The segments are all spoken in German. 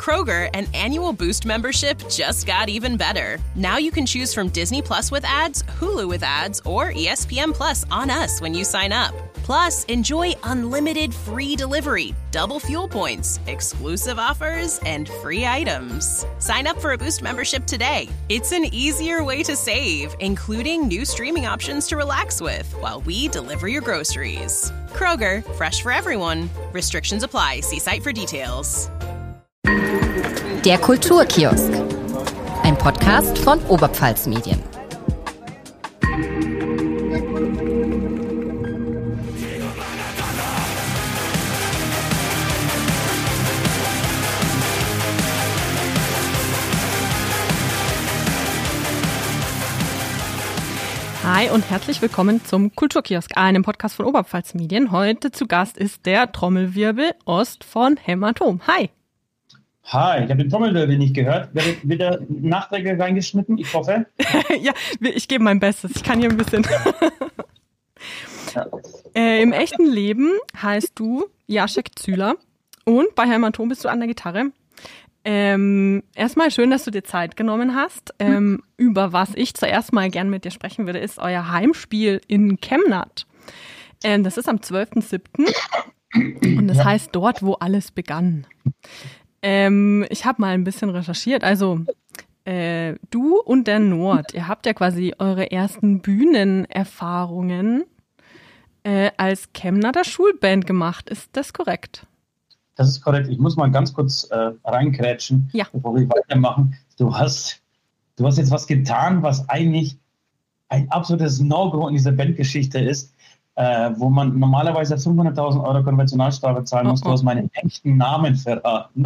Kroger, an annual Boost membership just got even better. Now you can choose from Disney Plus with ads, Hulu with ads, or ESPN Plus on us when you sign up. Plus, enjoy unlimited free delivery, double fuel points, exclusive offers, and free items. Sign up for a Boost membership today. It's an easier way to save, including new streaming options to relax with while we deliver your groceries. Kroger, fresh for everyone. Restrictions apply. See site for details. Der Kulturkiosk. Ein Podcast von Oberpfalz Medien. Hi und herzlich willkommen zum Kulturkiosk, einem Podcast von Oberpfalz Medien. Heute zu Gast ist der Trommelwirbel Ost von Hämatom. Hi. Hi, ich habe den Trommelwirbel nicht gehört. Wird der nachträglich reingeschnitten? Ich hoffe. Ja, ich gebe mein Bestes. Ich kann hier ein bisschen. Ja. Im echten Leben heißt du Jacek Zühler und bei Hämatom bist du an der Gitarre. Erstmal schön, dass du dir Zeit genommen hast. Über was ich zuerst mal gern mit dir sprechen würde, ist euer Heimspiel in Chemnat. Das ist am 12.07. und das heißt dort, wo alles begann. Ich habe mal ein bisschen recherchiert. Also du und der Nord, ihr habt ja quasi eure ersten Bühnenerfahrungen als Chemnater Schulband gemacht. Ist das korrekt? Das ist korrekt. Ich muss mal ganz kurz reinkrätschen, bevor wir weitermachen. Du hast jetzt was getan, was eigentlich ein absolutes No-Go in dieser Bandgeschichte ist, wo man normalerweise 500.000 Euro Konventionalstrafe zahlen muss. Du hast meinen echten Namen verraten.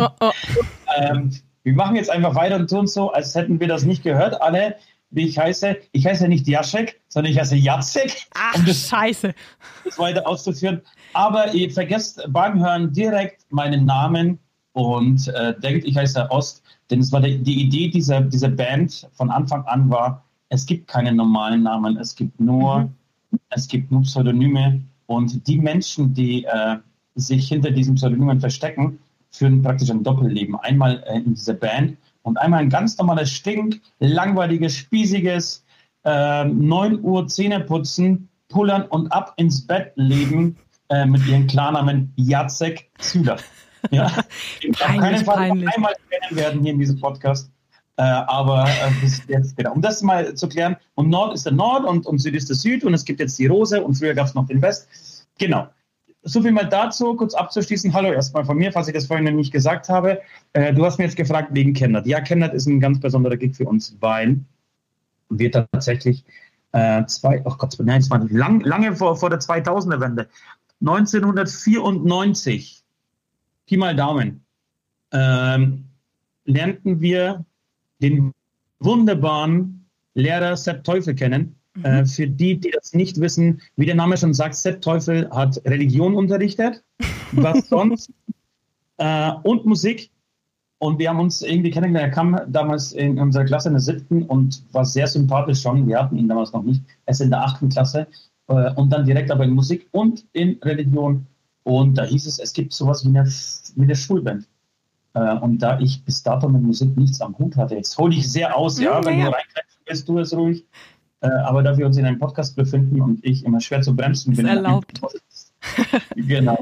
Wir machen jetzt einfach weiter und tun so, als hätten wir das nicht gehört. Alle, wie ich heiße. Ich heiße nicht Jacek, sondern ich heiße Jacek. Ach, Scheiße. Das weiter auszuführen. Aber ihr vergesst beim Hören direkt meinen Namen und denkt, ich heiße Ost. Denn es war die Idee dieser Band von Anfang an war, es gibt keine normalen Namen, es gibt nur Pseudonyme. Und die Menschen, die sich hinter diesen Pseudonymen verstecken, führen praktisch ein Doppelleben. Einmal in dieser Band und einmal ein ganz normales langweiliges, spießiges 9 Uhr Zähne putzen, pullern und ab ins Bett leben mit ihren Klarnamen Jacek Zühler. Ja? Ich kann keinen Fall einmal kennen werden hier in diesem Podcast. Aber bis jetzt, genau. Um das mal zu klären, und Nord ist der Nord und Süd ist der Süd und es gibt jetzt die Rose und früher gab es noch den West. Genau. So viel mal dazu, kurz abzuschließen. Hallo erstmal von mir, falls ich das vorhin noch nicht gesagt habe. Du hast mir jetzt gefragt wegen Chemnat. Ja, Chemnat ist ein ganz besonderer Gig für uns, weil wir tatsächlich das war lange vor der 2000er-Wende. 1994, Pi mal Daumen, lernten wir den wunderbaren Lehrer Sepp Teufel kennen. Für die das nicht wissen, wie der Name schon sagt, Sepp Teufel hat Religion unterrichtet, was sonst, und Musik. Und wir haben uns irgendwie kennengelernt. Er kam damals in unserer Klasse in der 7. und war sehr sympathisch schon. Wir hatten ihn damals noch nicht. Erst in der 8. Klasse. Und dann direkt aber in Musik und in Religion. Und da hieß es gibt sowas wie eine Schulband. Und da ich bis dato mit Musik nichts am Hut hatte, jetzt hole ich sehr aus, wenn du reinkriegst, bist du es ruhig. Aber da wir uns in einem Podcast befinden und ich immer schwer zu bremsen bin. Ist erlaubt. Genau.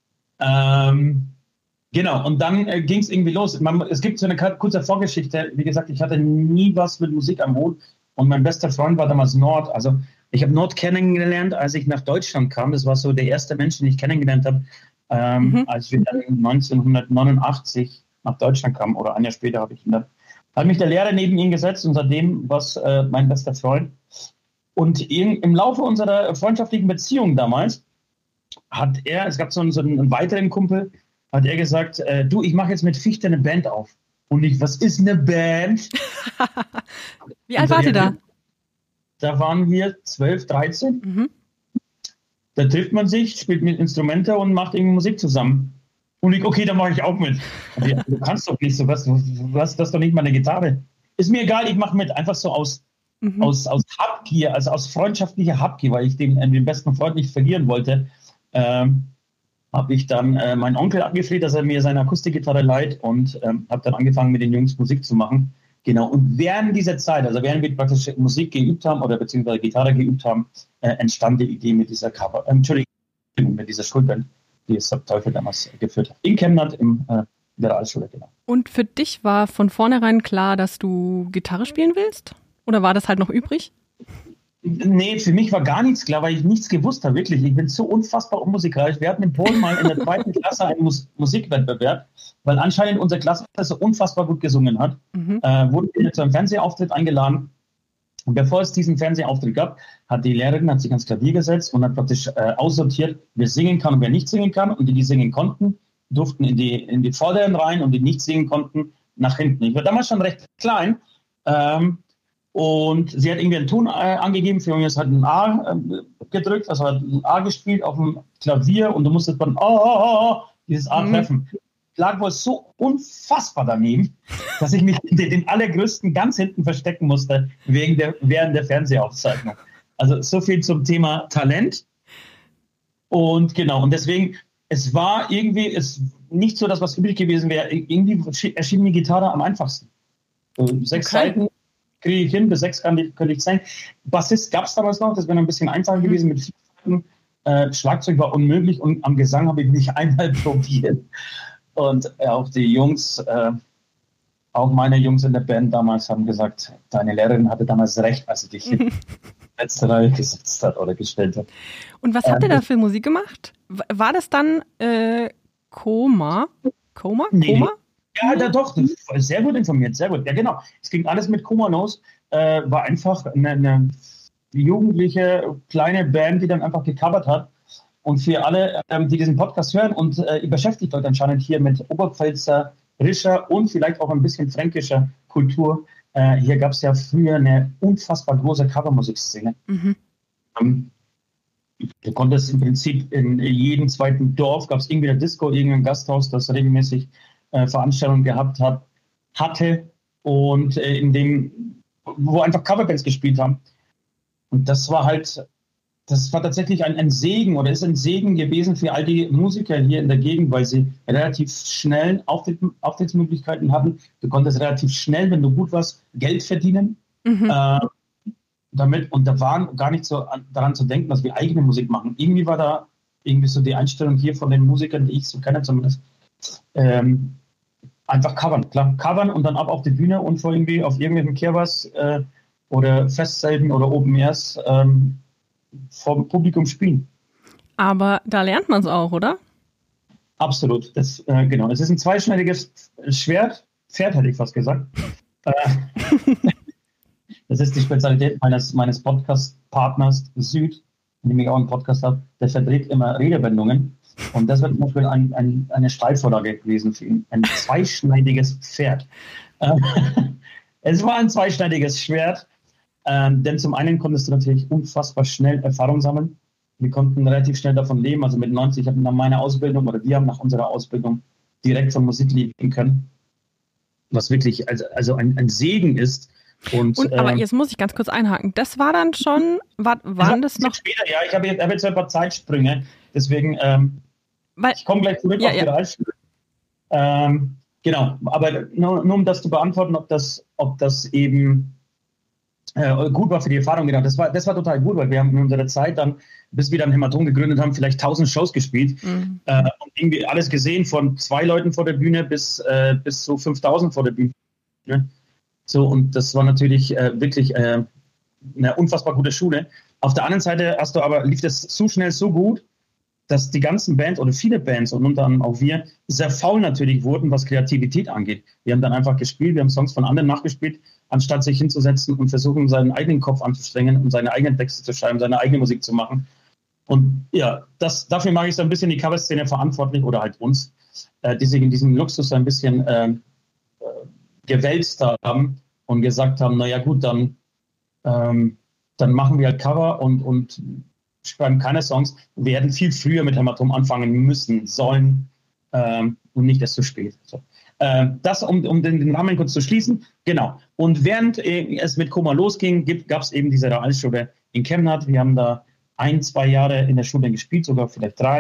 Genau, und dann ging es irgendwie los. Es gibt so eine kurze Vorgeschichte. Wie gesagt, ich hatte nie was mit Musik am Hut. Und mein bester Freund war damals Nord. Also ich habe Nord kennengelernt, als ich nach Deutschland kam. Das war so der erste Mensch, den ich kennengelernt habe, als wir dann 1989 nach Deutschland kamen. Oder ein Jahr später hat mich der Lehrer neben ihn gesetzt und seitdem war mein bester Freund. Und im Laufe unserer freundschaftlichen Beziehung damals es gab so einen weiteren Kumpel, hat er gesagt, du, ich mache jetzt mit Fichte eine Band auf. Und ich, was ist eine Band? Wie alt wart ihr da? Da waren wir 12, 13. Mhm. Da trifft man sich, spielt mit Instrumente und macht irgendwie Musik zusammen. Und ich, okay, dann mache ich auch mit. Du kannst doch nicht sowas, du hast das doch nicht mal eine Gitarre. Ist mir egal, ich mache mit. Einfach so aus Habgier, also aus freundschaftlicher Habgier, weil ich den besten Freund nicht verlieren wollte. habe ich dann meinen Onkel angefleht, dass er mir seine Akustikgitarre leiht und habe dann angefangen, mit den Jungs Musik zu machen. Genau, und während dieser Zeit, also während wir praktisch Musik geübt haben oder beziehungsweise Gitarre geübt haben, entstand die Idee mit dieser mit dieser Schulband, die es Teufel damals geführt hat. In Chemnat, in der Realschule, genau. Und für dich war von vornherein klar, dass du Gitarre spielen willst? Oder war das halt noch übrig? Nee, für mich war gar nichts klar, weil ich nichts gewusst habe, wirklich. Ich bin so unfassbar unmusikalisch. Wir hatten in Polen mal in der 2. Klasse einen Musikwettbewerb, weil anscheinend unsere Klasse so unfassbar gut gesungen hat. Wurden wir zu einem Fernsehauftritt eingeladen. Und bevor es diesen Fernsehauftritt gab, hat die Lehrerin sich ans Klavier gesetzt und hat praktisch aussortiert, wer singen kann und wer nicht singen kann. Und die singen konnten, durften in die vorderen Reihen und die nicht singen konnten, nach hinten. Ich war damals schon recht klein. Und sie hat irgendwie einen Ton angegeben, für uns hat ein A gedrückt, also hat ein A gespielt auf dem Klavier und du musstest dann dieses A treffen. Ich lag wohl so unfassbar daneben, dass ich mich den allergrößten ganz hinten verstecken musste, während der Fernsehaufzeichnung. Also so viel zum Thema Talent. Und genau, und deswegen, es war irgendwie nicht so, dass was übrig gewesen wäre. Irgendwie erschien die Gitarre am einfachsten. 6 Seiten kriege ich hin, bis 6 könnte ich sein. Bassist gab es damals noch, das wäre noch ein bisschen einfacher gewesen mit 4 Seiten. Schlagzeug war unmöglich und am Gesang habe ich nicht einmal probiert. Und auch die Jungs, auch meine Jungs in der Band damals haben gesagt, deine Lehrerin hatte damals recht, als sie dich in die letzte Reihe gesetzt hat oder gestellt hat. Und was habt ihr da für Musik gemacht? War das dann Koma? Nee. Koma? Ja, doch, sehr gut informiert, sehr gut. Ja, genau. Es ging alles mit Koma los. War einfach eine jugendliche, kleine Band, die dann einfach gecovert hat. Und für alle, die diesen Podcast hören und ihr beschäftigt euch anscheinend hier mit Oberpfälzer, Rischer und vielleicht auch ein bisschen fränkischer Kultur. Hier gab es ja früher eine unfassbar große Covermusikszene. Du konntest im Prinzip in jedem zweiten Dorf, gab es irgendwie eine Disco, irgendein Gasthaus, das regelmäßig Veranstaltungen gehabt hatte und wo einfach Coverbands gespielt haben. Und das war tatsächlich ein Segen oder ist ein Segen gewesen für all die Musiker hier in der Gegend, weil sie relativ schnell Auftrittsmöglichkeiten hatten. Du konntest relativ schnell, wenn du gut warst, Geld verdienen damit. Und da war gar nicht so daran zu denken, dass wir eigene Musik machen. Irgendwie war da so die Einstellung hier von den Musikern, die ich so kenne zumindest, einfach covern und dann ab auf die Bühne und vor irgendwie auf irgendwelchen Kehrwas oder Festzelten oder Open Airs vor dem Publikum spielen. Aber da lernt man es auch, oder? Absolut, genau. Es ist ein zweischneidiges Pferd hätte ich fast gesagt. Das ist die Spezialität meines Podcast-Partners Süd, mit dem ich auch einen Podcast habe, der verdreht immer Redewendungen. Und das wird zum Beispiel eine Steilvorlage gewesen für ihn. Ein zweischneidiges Pferd. Es war ein zweischneidiges Schwert, denn zum einen konntest du natürlich unfassbar schnell Erfahrung sammeln. Wir konnten relativ schnell davon leben. Also mit 90 hatten wir meine Ausbildung oder wir haben nach unserer Ausbildung direkt von Musik leben können. Was wirklich also ein Segen ist. Aber jetzt muss ich ganz kurz einhaken. Das war dann schon, waren das noch... Später, ja, ich habe jetzt ein paar Zeitsprünge. Deswegen, ich komme gleich zurück auf die Realschule. Genau, aber nur um das zu beantworten, ob das eben gut war für die Erfahrung. Genau, das war total gut, weil wir haben in unserer Zeit dann, bis wir dann Hämatom gegründet haben, vielleicht 1000 Shows gespielt und irgendwie alles gesehen, von 2 Leuten vor der Bühne bis so 5000 vor der Bühne. So, und das war natürlich wirklich eine unfassbar gute Schule. Auf der anderen Seite lief das so schnell so gut, dass die ganzen Bands oder viele Bands und unter anderem auch wir sehr faul natürlich wurden, was Kreativität angeht. Wir haben dann einfach gespielt, wir haben Songs von anderen nachgespielt, anstatt sich hinzusetzen und versuchen, seinen eigenen Kopf anzustrengen und seine eigenen Texte zu schreiben, seine eigene Musik zu machen. Und ja, dafür mache ich so ein bisschen die Coverszene verantwortlich oder halt uns, die sich in diesem Luxus so ein bisschen gewälzt haben und gesagt haben, naja gut, dann machen wir halt Cover und schreiben keine Songs, werden viel früher mit Hämatom anfangen müssen, sollen und nicht erst zu spät. So. Das, um den Rahmen kurz zu schließen, genau. Und während es mit Koma losging, gab es eben diese Realschule in Chemnat. Wir haben da 1-2 Jahre in der Schule gespielt, sogar vielleicht 3.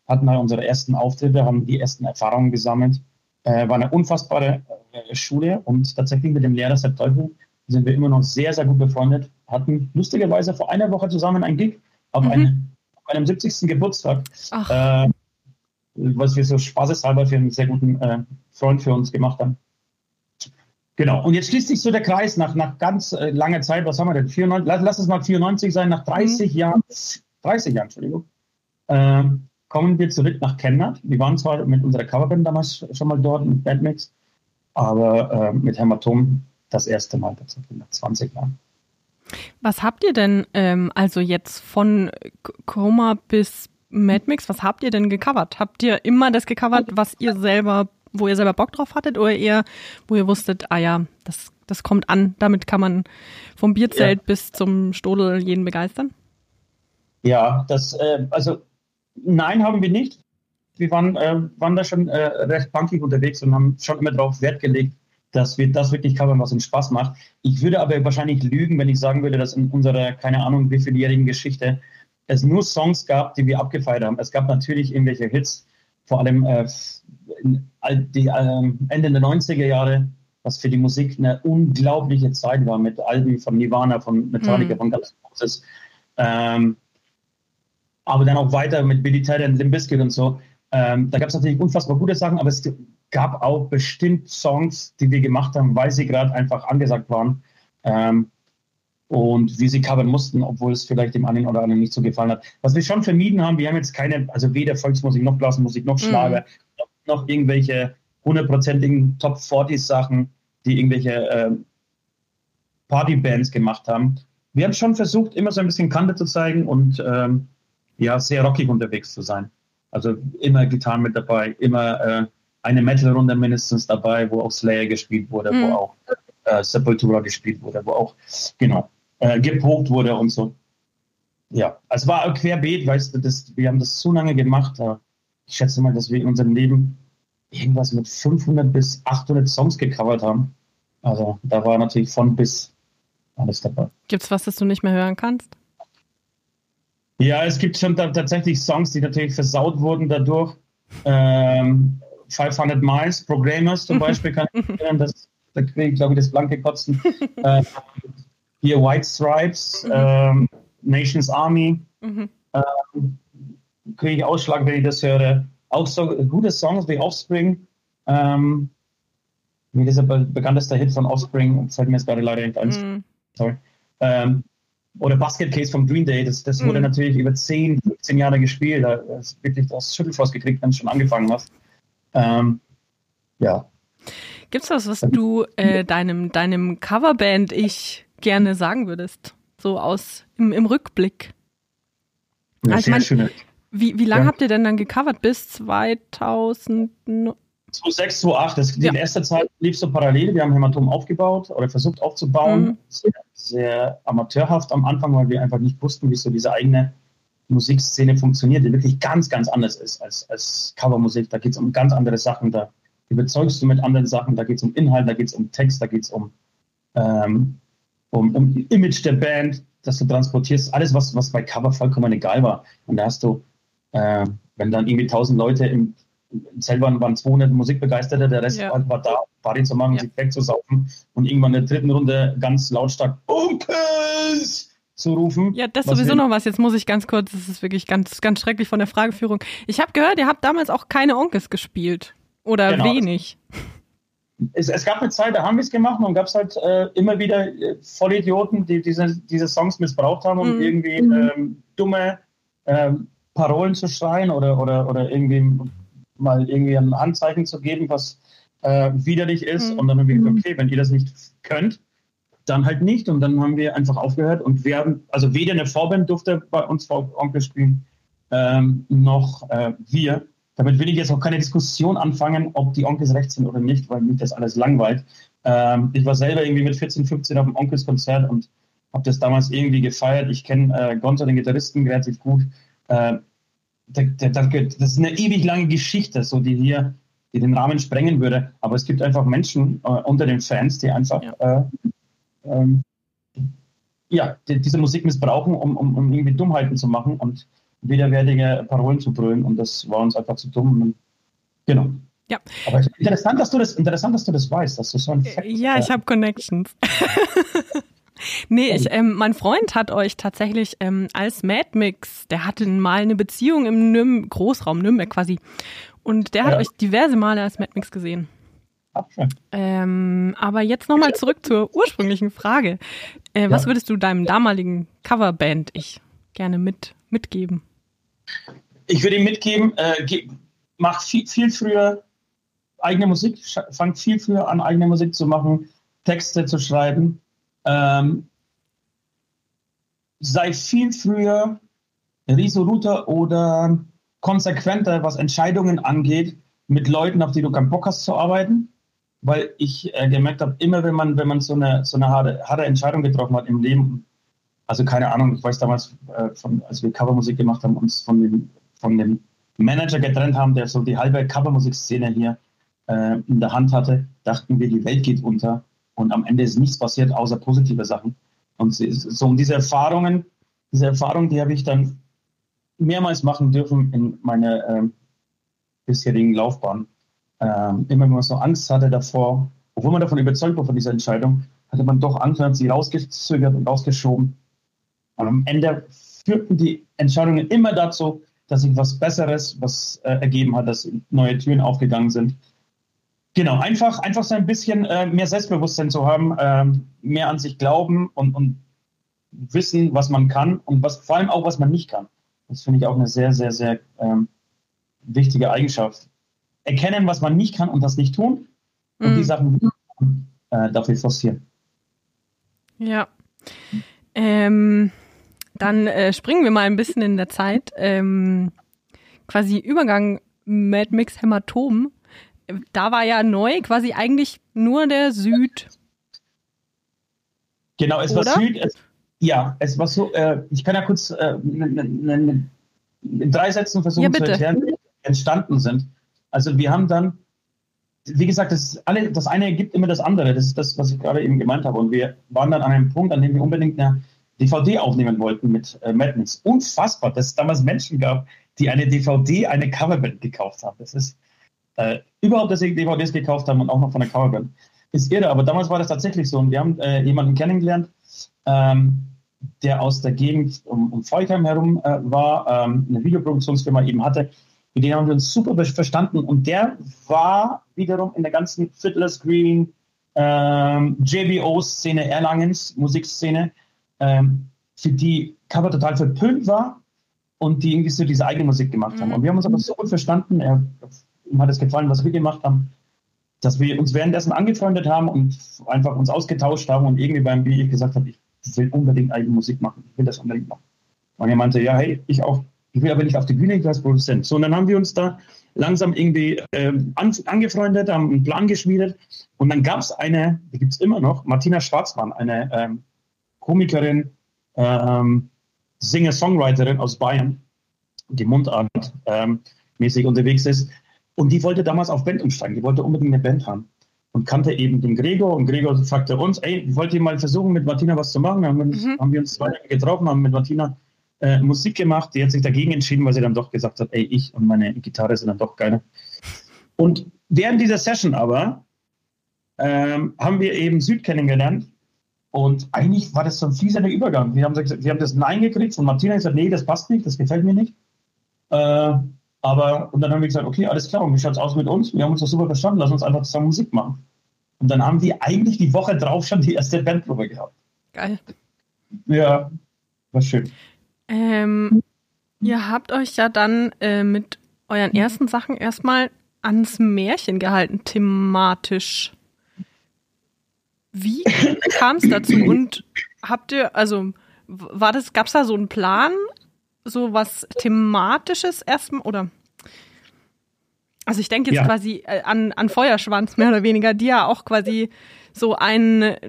hatten halt unsere ersten Auftritte, haben die ersten Erfahrungen gesammelt. War eine unfassbare Schule und tatsächlich mit dem Lehrer Sepp Teufel sind wir immer noch sehr, sehr gut befreundet. Hatten lustigerweise vor einer Woche zusammen ein Gig auf einem 70. Geburtstag, was wir so spaßeshalber für einen sehr guten Freund für uns gemacht haben. Genau, und jetzt schließt sich so der Kreis nach ganz langer Zeit, was haben wir denn, 94, lass es mal 94 sein, nach 30 Jahren, Entschuldigung, kommen wir zurück nach Chemnat. Wir waren zwar mit unserer Coverband damals schon mal dort, mit Bandmix, aber mit Hämatom das erste Mal tatsächlich nach 20 Jahren. Was habt ihr denn, also jetzt von Coma bis Madmix, was habt ihr denn gecovert? Habt ihr immer das gecovert, wo ihr selber Bock drauf hattet, oder eher, wo ihr wusstet, das kommt an, damit kann man vom Bierzelt bis zum Stodel jeden begeistern? Ja, nein, haben wir nicht. Wir waren da schon recht punkig unterwegs und haben schon immer darauf Wert gelegt, dass wir das wirklich covern, was uns Spaß macht. Ich würde aber wahrscheinlich lügen, wenn ich sagen würde, dass in unserer, keine Ahnung, wie vieljährigen Geschichte es nur Songs gab, die wir abgefeiert haben. Es gab natürlich irgendwelche Hits, vor allem Ende der 90er Jahre, was für die Musik eine unglaubliche Zeit war, mit Alben von Nirvana, von Metallica, von Guns N' Roses. Aber dann auch weiter mit Billy Talent und Limp Bizkit und so. Da gab es natürlich unfassbar gute Sachen, aber es gab auch bestimmt Songs, die wir gemacht haben, weil sie gerade einfach angesagt waren und wir sie covern mussten, obwohl es vielleicht dem einen oder anderen nicht so gefallen hat. Was wir schon vermieden haben, wir haben jetzt also weder Volksmusik noch Blasmusik noch Schlager, noch irgendwelche 100%igen Top 40 Sachen, die irgendwelche Partybands gemacht haben. Wir haben schon versucht, immer so ein bisschen Kante zu zeigen und sehr rockig unterwegs zu sein. Also immer Gitarren mit dabei, immer eine Metal-Runde mindestens dabei, wo auch Slayer gespielt wurde, wo auch Sepultura gespielt wurde, wo auch, gepokt wurde und so. Ja, also war querbeet, weißt du, wir haben das so lange gemacht. Ich schätze mal, dass wir in unserem Leben irgendwas mit 500 bis 800 Songs gecovert haben. Also da war natürlich von bis alles dabei. Gibt's was, das du nicht mehr hören kannst? Ja, es gibt schon tatsächlich Songs, die natürlich versaut wurden dadurch. 500 Miles, Programmers zum Beispiel, kann ich erinnern, da kriege ich, glaube ich, das blanke Kotzen. Hier White Stripes, Nations Army, kriege ich Ausschlag, wenn ich das höre. Auch so gute Songs wie Offspring, wie dieser bekannteste Hit von Offspring, fällt mir jetzt gerade leider nicht ein. Sorry. Oder Basket Case von Green Day, das wurde natürlich über 10, 15 Jahre gespielt. Da ist wirklich das Schüttelfrost gekriegt, wenn du schon angefangen hast. Ja. Gibt's was du deinem Coverband-Ich gerne sagen würdest? So im Rückblick. Ja, also sehr schön. Wie lange habt ihr denn dann gecovert? Bis 2009? 2006, 2008. Die erste Zeit lief so parallel. Wir haben Hämatom aufgebaut oder versucht aufzubauen. Sehr, sehr amateurhaft am Anfang, weil wir einfach nicht wussten, wie so diese eigene Musikszene funktioniert, die wirklich ganz, ganz anders ist als Covermusik. Da geht es um ganz andere Sachen. Da überzeugst du mit anderen Sachen. Da geht es um Inhalt, da geht es um Text, da geht es um Image der Band, das du transportierst. Alles, was bei Cover vollkommen egal war. Und da hast du, wenn dann irgendwie 1000 Leute selber waren 200 Musikbegeisterte, der Rest war da, Party zu machen, sich wegzusaufen und irgendwann in der dritten Runde ganz lautstark Onkels zu rufen. Ja, das ist sowieso noch was. Jetzt muss ich ganz kurz, das ist wirklich ganz, ganz schrecklich von der Frageführung. Ich habe gehört, ihr habt damals auch keine Onkels gespielt. Oder wenig. Es gab eine Zeit, da haben wir es gemacht und gab es halt immer wieder Vollidioten, die diese Songs missbraucht haben, um irgendwie dumme Parolen zu schreien oder irgendwie mal irgendwie ein Anzeichen zu geben, was widerlich ist. Und dann haben wir gesagt, okay, wenn ihr das nicht könnt, dann halt nicht. Und dann haben wir einfach aufgehört und wir haben, also weder eine Vorband durfte bei uns Onkel spielen, noch wir. Damit will ich jetzt auch keine Diskussion anfangen, ob die Onkels recht sind oder nicht, weil mich das alles langweilt. Ich war selber irgendwie mit 14, 15 auf dem Onkels-Konzert und habe das damals irgendwie gefeiert. Ich kenne Gonzo, den Gitarristen, relativ gut. Das ist eine ewig lange Geschichte, so die den Rahmen sprengen würde. Aber es gibt einfach Menschen unter den Fans, die einfach diese Musik missbrauchen, um irgendwie Dummheiten zu machen. Und widerwärtige Parolen zu brüllen und das war uns einfach zu dumm. Und, genau. Ja. Aber interessant, dass du das weißt, dass du so ein Fact, ja, ich habe Connections. Nee, mein Freund hat euch tatsächlich als Mad Mix, der hatte mal eine Beziehung im Großraum Nürnberg quasi und der hat euch diverse Male als Mad Mix gesehen. Aber jetzt nochmal zurück zur ursprünglichen Frage. Was würdest du deinem damaligen Coverband-Ich gerne mitgeben? Ich würde ihm mitgeben, mach viel früher eigene Musik, fang viel früher an, eigene Musik zu machen, Texte zu schreiben. Sei viel früher resoluter oder konsequenter, was Entscheidungen angeht, mit Leuten, auf die du keinen Bock hast zu arbeiten. Weil ich gemerkt habe, immer wenn man so eine harte Entscheidung getroffen hat im Leben, also keine Ahnung, ich weiß damals, als wir Covermusik gemacht haben, uns von dem Manager getrennt haben, der so die halbe Covermusikszene hier in der Hand hatte, dachten wir, die Welt geht unter und am Ende ist nichts passiert, außer positive Sachen. Und so um diese Erfahrung, die habe ich dann mehrmals machen dürfen in meiner bisherigen Laufbahn. Immer wenn man so Angst hatte davor, obwohl man davon überzeugt war von dieser Entscheidung, hatte man doch Angst und hat sie rausgezögert und rausgeschoben. Und am Ende führten die Entscheidungen immer dazu, dass sich was Besseres ergeben hat, dass neue Türen aufgegangen sind. Genau, einfach so ein bisschen mehr Selbstbewusstsein zu haben, mehr an sich glauben und wissen, was man kann und vor allem auch, was man nicht kann. Das finde ich auch eine sehr, sehr, sehr wichtige Eigenschaft. Erkennen, was man nicht kann und das nicht tun und die Sachen dafür forcieren. Ja. Dann springen wir mal ein bisschen in der Zeit. Quasi Übergang Mad Mix Hämatom. Da war ja neu quasi eigentlich nur der Süd. Genau, es war Süd. Es war so, ich kann ja kurz in 3 Sätzen versuchen zu erklären, wie wir entstanden sind. Also wir haben dann, wie gesagt, das eine ergibt immer das andere. Das ist das, was ich gerade eben gemeint habe. Und wir waren dann an einem Punkt, an dem wir unbedingt eine DVD aufnehmen wollten mit Mad Mix. Unfassbar, dass es damals Menschen gab, die eine DVD, eine Coverband gekauft haben. Das ist überhaupt, dass sie DVDs gekauft haben und auch noch von der Coverband. Ist irre, aber damals war das tatsächlich so. Und wir haben jemanden kennengelernt, der aus der Gegend um Feukheim herum war, eine Videoproduktionsfirma eben hatte. Mit denen haben wir uns super verstanden und der war wiederum in der ganzen Fiddler's Green, JBO-Szene, Erlangens Musikszene, für die Cover total verpönt war und die irgendwie so diese eigene Musik gemacht haben. Und wir haben uns aber so gut verstanden, ihm hat es gefallen, was wir gemacht haben, dass wir uns währenddessen angefreundet haben und einfach uns ausgetauscht haben und irgendwie beim Bier gesagt habe, ich will unbedingt eigene Musik machen, ich will das unbedingt machen. Und er meinte, ja, hey, ich auch. Ich will aber nicht auf die Bühne, ich als Produzent. So, und dann haben wir uns da langsam irgendwie angefreundet, haben einen Plan geschmiedet. Und dann gab es die gibt es immer noch, Martina Schwarzmann, eine Komikerin, Singer-Songwriterin aus Bayern, die Mundart mäßig unterwegs ist. Und die wollte damals auf Band umsteigen. Die wollte unbedingt eine Band haben. Und kannte eben den Gregor. Und Gregor fragte uns, wollt ihr mal versuchen, mit Martina was zu machen? Dann haben wir uns 2 Jahre getroffen, haben mit Martina Musik gemacht, die hat sich dagegen entschieden, weil sie dann doch gesagt hat, ich und meine Gitarre sind dann doch geil. Und während dieser Session aber haben wir eben Süd kennengelernt und eigentlich war das so ein fließender Übergang. Wir haben das Nein gekriegt von Martina und gesagt, nee, das passt nicht, das gefällt mir nicht. Und dann haben wir gesagt, okay, alles klar, und wie schaut's aus mit uns? Wir haben uns doch super verstanden, lass uns einfach zusammen Musik machen. Und dann haben wir eigentlich die Woche drauf schon die erste Bandprobe gehabt. Geil. Ja, war schön. Ihr habt euch ja dann mit euren ersten Sachen erstmal ans Märchen gehalten, thematisch. Wie kam es dazu? Und gab es da so einen Plan, so was Thematisches erstmal, oder? Also ich denke jetzt quasi an Feuerschwanz, mehr oder weniger, die ja auch quasi so ein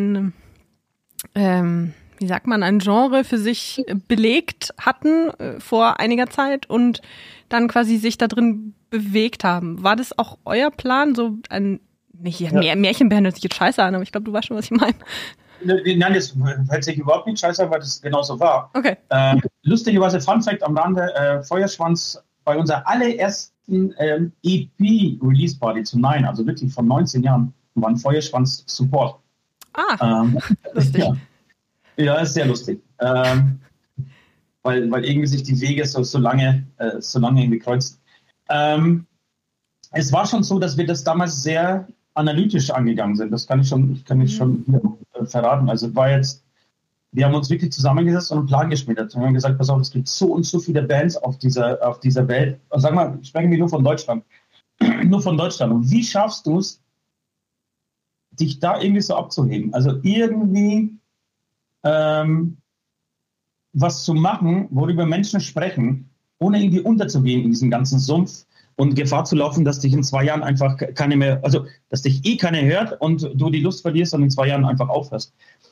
Genre für sich belegt hatten vor einiger Zeit und dann quasi sich da drin bewegt haben. War das auch euer Plan? So Märchenband hört sich jetzt scheiße an, aber ich glaube, du weißt schon, was ich meine. Nein, das hört sich überhaupt nicht scheiße, weil das genauso war. Okay. Lustigerweise, Fun Fact am Rande, Feuerschwanz bei unserer allerersten EP-Release-Party zu Nein, also wirklich von 19 Jahren, war ein Feuerschwanz-Support. Lustig. Ja, ist sehr lustig. Weil irgendwie sich die Wege so lange irgendwie kreuzen. Es war schon so, dass wir das damals sehr analytisch angegangen sind. Das kann ich schon hier verraten. Also wir haben uns wirklich zusammengesetzt und einen Plan geschmiedet. Wir haben gesagt, pass auf, es gibt so und so viele Bands auf dieser Welt. Also sag mal, sprechen wir nur von Deutschland. Nur von Deutschland. Und wie schaffst du es, dich da irgendwie so abzuheben? Also irgendwie was zu machen, worüber Menschen sprechen, ohne irgendwie unterzugehen in diesem ganzen Sumpf und Gefahr zu laufen, dass dich in 2 Jahren einfach keine mehr, also dass dich keiner hört und du die Lust verlierst und in 2 Jahren einfach aufhörst.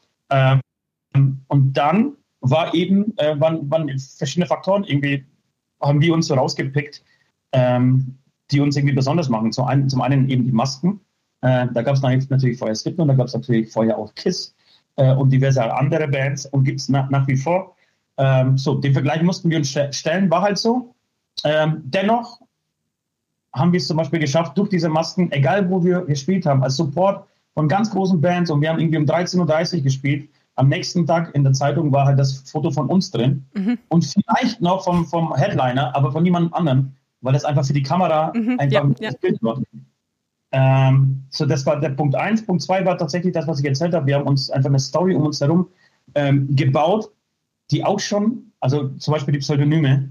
Und dann waren verschiedene Faktoren irgendwie, haben wir uns so rausgepickt, die uns irgendwie besonders machen. Zum einen eben die Masken. Da gab es natürlich vorher Slipknot, da gab es natürlich vorher auch Kiss und diverse andere Bands und gibt es nach wie vor. Den Vergleich mussten wir uns stellen, war halt so. Dennoch haben wir es zum Beispiel geschafft, durch diese Masken, egal wo wir gespielt haben, als Support von ganz großen Bands und wir haben irgendwie um 13.30 Uhr gespielt. Am nächsten Tag in der Zeitung war halt das Foto von uns drin und vielleicht noch vom Headliner, aber von niemandem anderen, weil das einfach für die Kamera einfach das Bild war. Das war der Punkt 1. Punkt 2 war tatsächlich das, was ich erzählt habe. Wir haben uns einfach eine Story um uns herum gebaut, die auch schon, also zum Beispiel die Pseudonyme,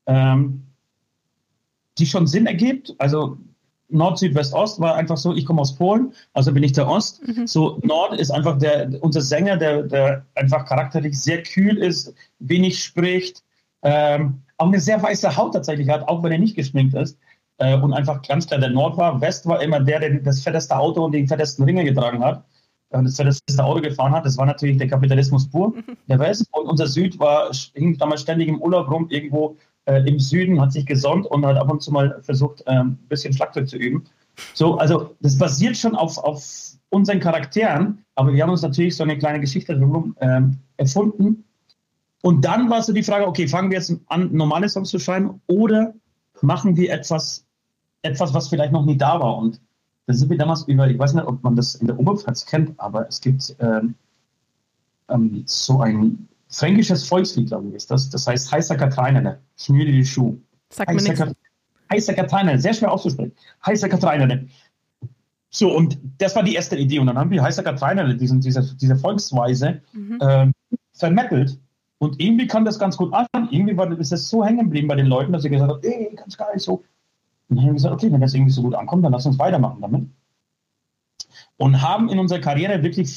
die schon Sinn ergibt. Also Nord, Süd, West, Ost war einfach so, ich komme aus Polen, also bin ich der Ost. So Nord ist einfach unser Sänger, der einfach charakterlich sehr kühl ist, wenig spricht, auch eine sehr weiße Haut tatsächlich hat, auch wenn er nicht geschminkt ist. Und einfach ganz klar der Nord war. West war immer der das fetteste Auto und den fettesten Ringe getragen hat. Das fetteste Auto gefahren hat. Das war natürlich der Kapitalismus pur. Der West und unser Süd hing damals ständig im Urlaub rum, irgendwo im Süden, hat sich gesonnt und hat ab und zu mal versucht, ein bisschen Schlagzeug zu üben. So, also das basiert schon auf unseren Charakteren, aber wir haben uns natürlich so eine kleine Geschichte drumherum erfunden. Und dann war so die Frage, okay, fangen wir jetzt an, normale Songs zu schreiben oder machen wir etwas, was vielleicht noch nie da war. Und da sind wir damals ich weiß nicht, ob man das in der Oberpfalz kennt, aber es gibt so ein fränkisches Volkslied, glaube ich, ist das. Das heißt Heißer Katreinerne, schnüre die Schuhe. Sagt mir nichts. Heißer Katreinerne, sehr schwer auszusprechen. Heißer Katreinerne. So, und das war die erste Idee. Und dann haben wir Heißer Katreinerne, diese Volksweise, vermittelt. Und irgendwie kam das ganz gut an. Irgendwie ist das so hängen geblieben bei den Leuten, dass sie gesagt haben, ganz geil, so. Und dann haben wir gesagt, okay, wenn das irgendwie so gut ankommt, dann lass uns weitermachen damit. Und haben in unserer Karriere wirklich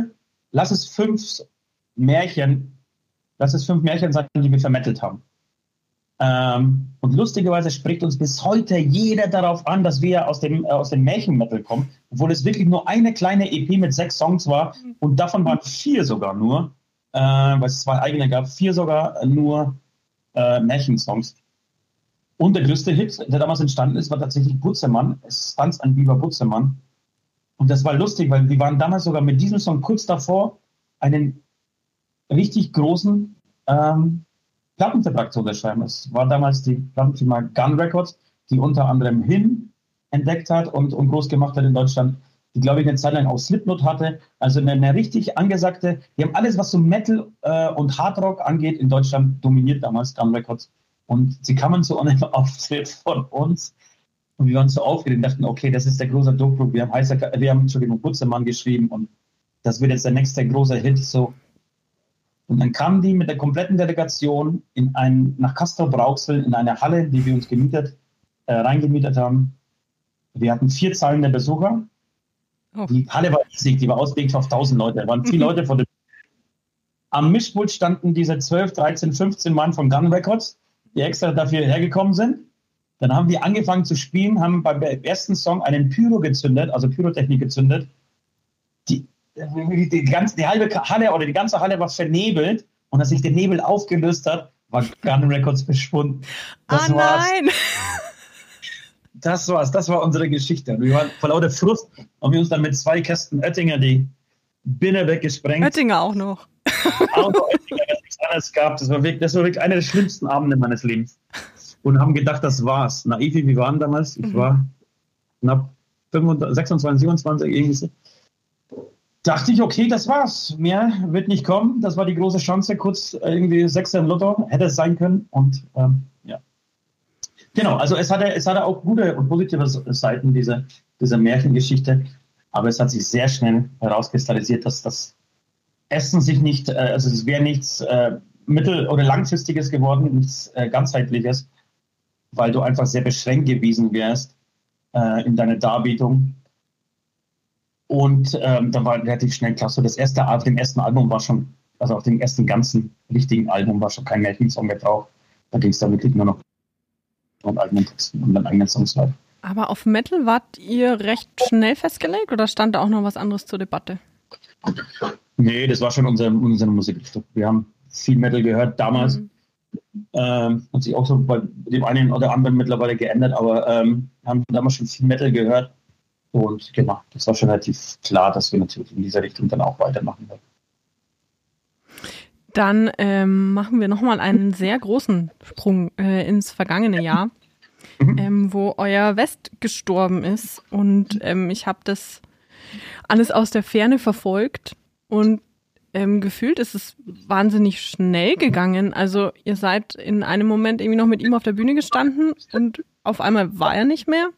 5 Märchen sein, die wir vermittelt haben. Und lustigerweise spricht uns bis heute jeder darauf an, dass wir aus dem Märchenmetal kommen, obwohl es wirklich nur eine kleine EP mit 6 Songs war und davon waren 4 sogar nur, weil es 2 eigene gab, 4 sogar nur Märchensongs. Und der größte Hit, der damals entstanden ist, war tatsächlich Butzemann. Es tanzt ein Biber Butzemann. Und das war lustig, weil wir waren damals sogar mit diesem Song kurz davor, einen richtig großen Plattenvertrag zu unterschreiben. Es war damals die Plattenfirma Gun Records, die unter anderem Him entdeckt hat und groß gemacht hat in Deutschland, die, glaube ich, eine Zeit lang auch Slipknot hatte. Also eine richtig angesagte, die haben alles, was so Metal und Hardrock angeht, in Deutschland dominiert damals Gun Records. Und sie kamen zu einem Auftritt von uns und wir waren so aufgeregt und dachten, okay, das ist der große Druck. Wir haben Butzemann geschrieben und das wird jetzt der nächste große Hit. So. Und dann kamen die mit der kompletten Delegation nach Castrop-Rauxel in eine Halle, die wir uns reingemietet haben. Wir hatten 4 zahlende Besucher. Oh. Die Halle war riesig, die war ausgelegt auf 1000 Leute. Da waren 4 Leute vor dem. Am Mischpult standen diese 12, 13, 15 Mann von Gun Records, die extra dafür hergekommen sind. Dann haben wir angefangen zu spielen, haben beim ersten Song einen Pyro gezündet, also Pyrotechnik gezündet. Die halbe Halle oder die ganze Halle war vernebelt und als sich der Nebel aufgelöst hat, war Gun Records verschwunden. Nein! Das war's. Das war unsere Geschichte. Wir waren vor lauter Frust und wir uns dann mit 2 Kästen Oettinger, die Birne weggesprengt. Oettinger auch noch. Auch noch Oettinger, weil es nichts anderes gab. Das war wirklich einer der schlimmsten Abende meines Lebens. Und haben gedacht, das war's. Naiv, wie wir waren damals. Ich war knapp 26, 27, irgendwie so. Dachte ich, okay, das war's. Mehr wird nicht kommen. Das war die große Chance. Kurz irgendwie Sechser im Lotto. Hätte es sein können. Und ja. Genau, also es hatte auch gute und positive Seiten, diese Märchengeschichte. Aber es hat sich sehr schnell herauskristallisiert, dass das Essen sich nicht, also es wäre nichts mittel- oder langfristiges geworden, nichts ganzheitliches, weil du einfach sehr beschränkt gewesen wärst in deiner Darbietung. Und dann war relativ schnell klar, so auf dem ersten Album war schon, also auf dem ersten ganzen richtigen Album war schon kein Märchensong mehr drauf. Da ging es dann wirklich nur noch um eigenen Texten und dann eigenen Songs halt. Aber auf Metal wart ihr recht schnell festgelegt oder stand da auch noch was anderes zur Debatte? Nee, das war schon unsere Musikrichtung. Wir haben viel Metal gehört damals. Hat sich auch so bei dem einen oder anderen mittlerweile geändert, aber haben damals schon viel Metal gehört. Und genau, das war schon relativ klar, dass wir natürlich in dieser Richtung dann auch weitermachen werden. Dann machen wir nochmal einen sehr großen Sprung ins vergangene Jahr, wo euer West gestorben ist. Und ich habe das alles aus der Ferne verfolgt und gefühlt ist es wahnsinnig schnell gegangen. Also ihr seid in einem Moment irgendwie noch mit ihm auf der Bühne gestanden und auf einmal war er nicht mehr.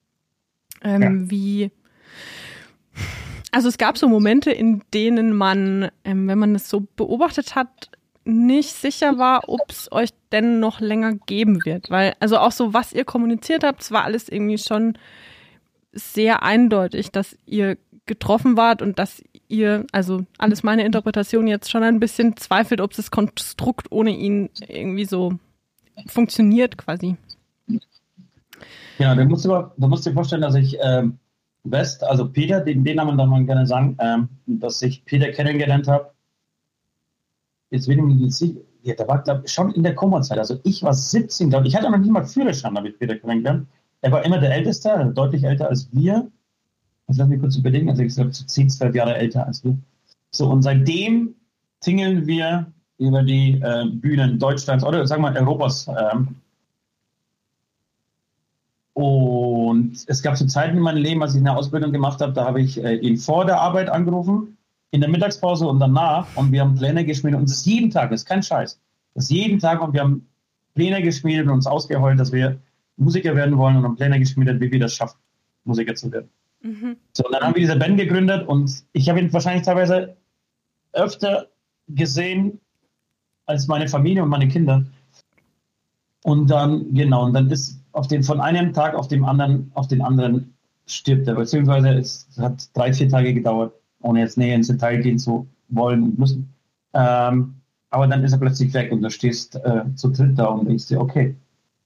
Also es gab so Momente, in denen man, wenn man es so beobachtet hat, nicht sicher war, ob es euch denn noch länger geben wird. Weil, also auch so, was ihr kommuniziert habt, es war alles irgendwie schon sehr eindeutig, dass ihr getroffen wart und dass ihr, also alles meine Interpretation jetzt schon ein bisschen zweifelt, ob das Konstrukt ohne ihn irgendwie so funktioniert quasi. Ja, du musst dir vorstellen, dass ich West, also Peter, den Namen darf man gerne sagen, dass ich Peter kennengelernt habe. Jetzt bin ich mir nicht sicher, ja, der war, glaube ich, schon in der Koma-Zeit. Also ich war 17, glaube ich. Ich hatte noch nicht mal Führerschein, habe ich Peter kennengelernt. Er war immer der Älteste, deutlich älter als wir. Also lass mich kurz überlegen, also ich glaube so 10, 12 Jahre älter als wir. So, und seitdem tingeln wir über die Bühnen Deutschlands oder sagen wir Europas. Und es gab so Zeiten in meinem Leben, als ich eine Ausbildung gemacht habe, da habe ich ihn vor der Arbeit angerufen, in der Mittagspause und danach. Und wir haben Pläne geschmiedet. Und das ist jeden Tag, das ist kein Scheiß. Das ist jeden Tag und wir haben Pläne geschmiedet und uns ausgeheult, dass wir Musiker werden wollen und haben Pläne geschmiedet, wie wir das schaffen, Musiker zu werden. So, und dann haben wir diese Band gegründet und ich habe ihn wahrscheinlich teilweise öfter gesehen als meine Familie und meine Kinder. Und dann, genau, und dann ist von einem Tag auf den anderen stirbt er. Beziehungsweise es hat 3-4 Tage gedauert, ohne jetzt näher ins Detail gehen zu wollen und müssen. Aber dann ist er plötzlich weg und du stehst zu dritt da und denkst dir, okay,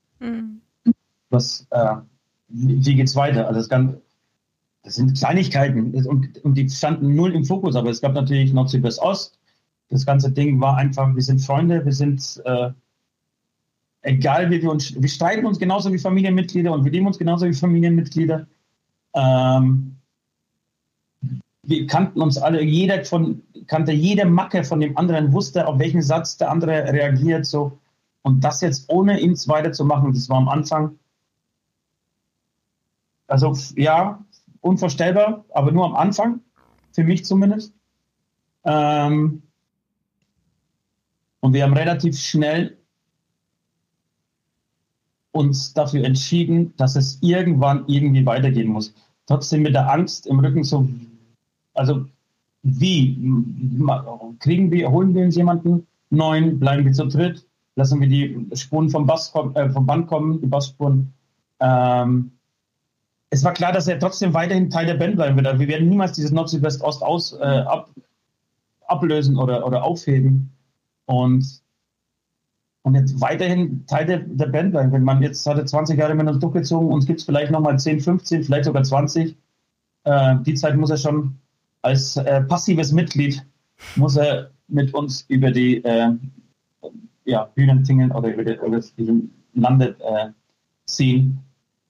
wie geht's weiter? Also das sind Kleinigkeiten und die standen null im Fokus, aber es gab natürlich Nord, Süd, West, Ost. Das ganze Ding war einfach, wir sind Freunde, wir sind egal wie wir streiten uns genauso wie Familienmitglieder und wir lieben uns genauso wie Familienmitglieder. Wir kannten uns alle, kannte jede Macke von dem anderen, wusste, auf welchen Satz der andere reagiert, so. Und das jetzt ohne ihn weiterzumachen, das war am Anfang, also ja, unvorstellbar, aber nur am Anfang, für mich zumindest. Und wir haben relativ schnell uns dafür entschieden, dass es irgendwann irgendwie weitergehen muss. Trotzdem mit der Angst im Rücken so, also wie? Holen wir uns jemanden neuen, bleiben wir zu dritt, lassen wir die Spuren vom Band kommen, die Bassspuren. Es war klar, dass er trotzdem weiterhin Teil der Band bleiben wird. Also wir werden niemals dieses Nord, Süd, West, Ost ablösen oder aufheben. Und jetzt weiterhin Teil der Band bleiben. Wenn man jetzt hatte 20 Jahre mit uns durchgezogen, uns gibt es vielleicht nochmal 10, 15, vielleicht sogar 20. Die Zeit muss er schon als passives Mitglied, muss er mit uns über die Bühnen tingeln oder über die Lande ziehen.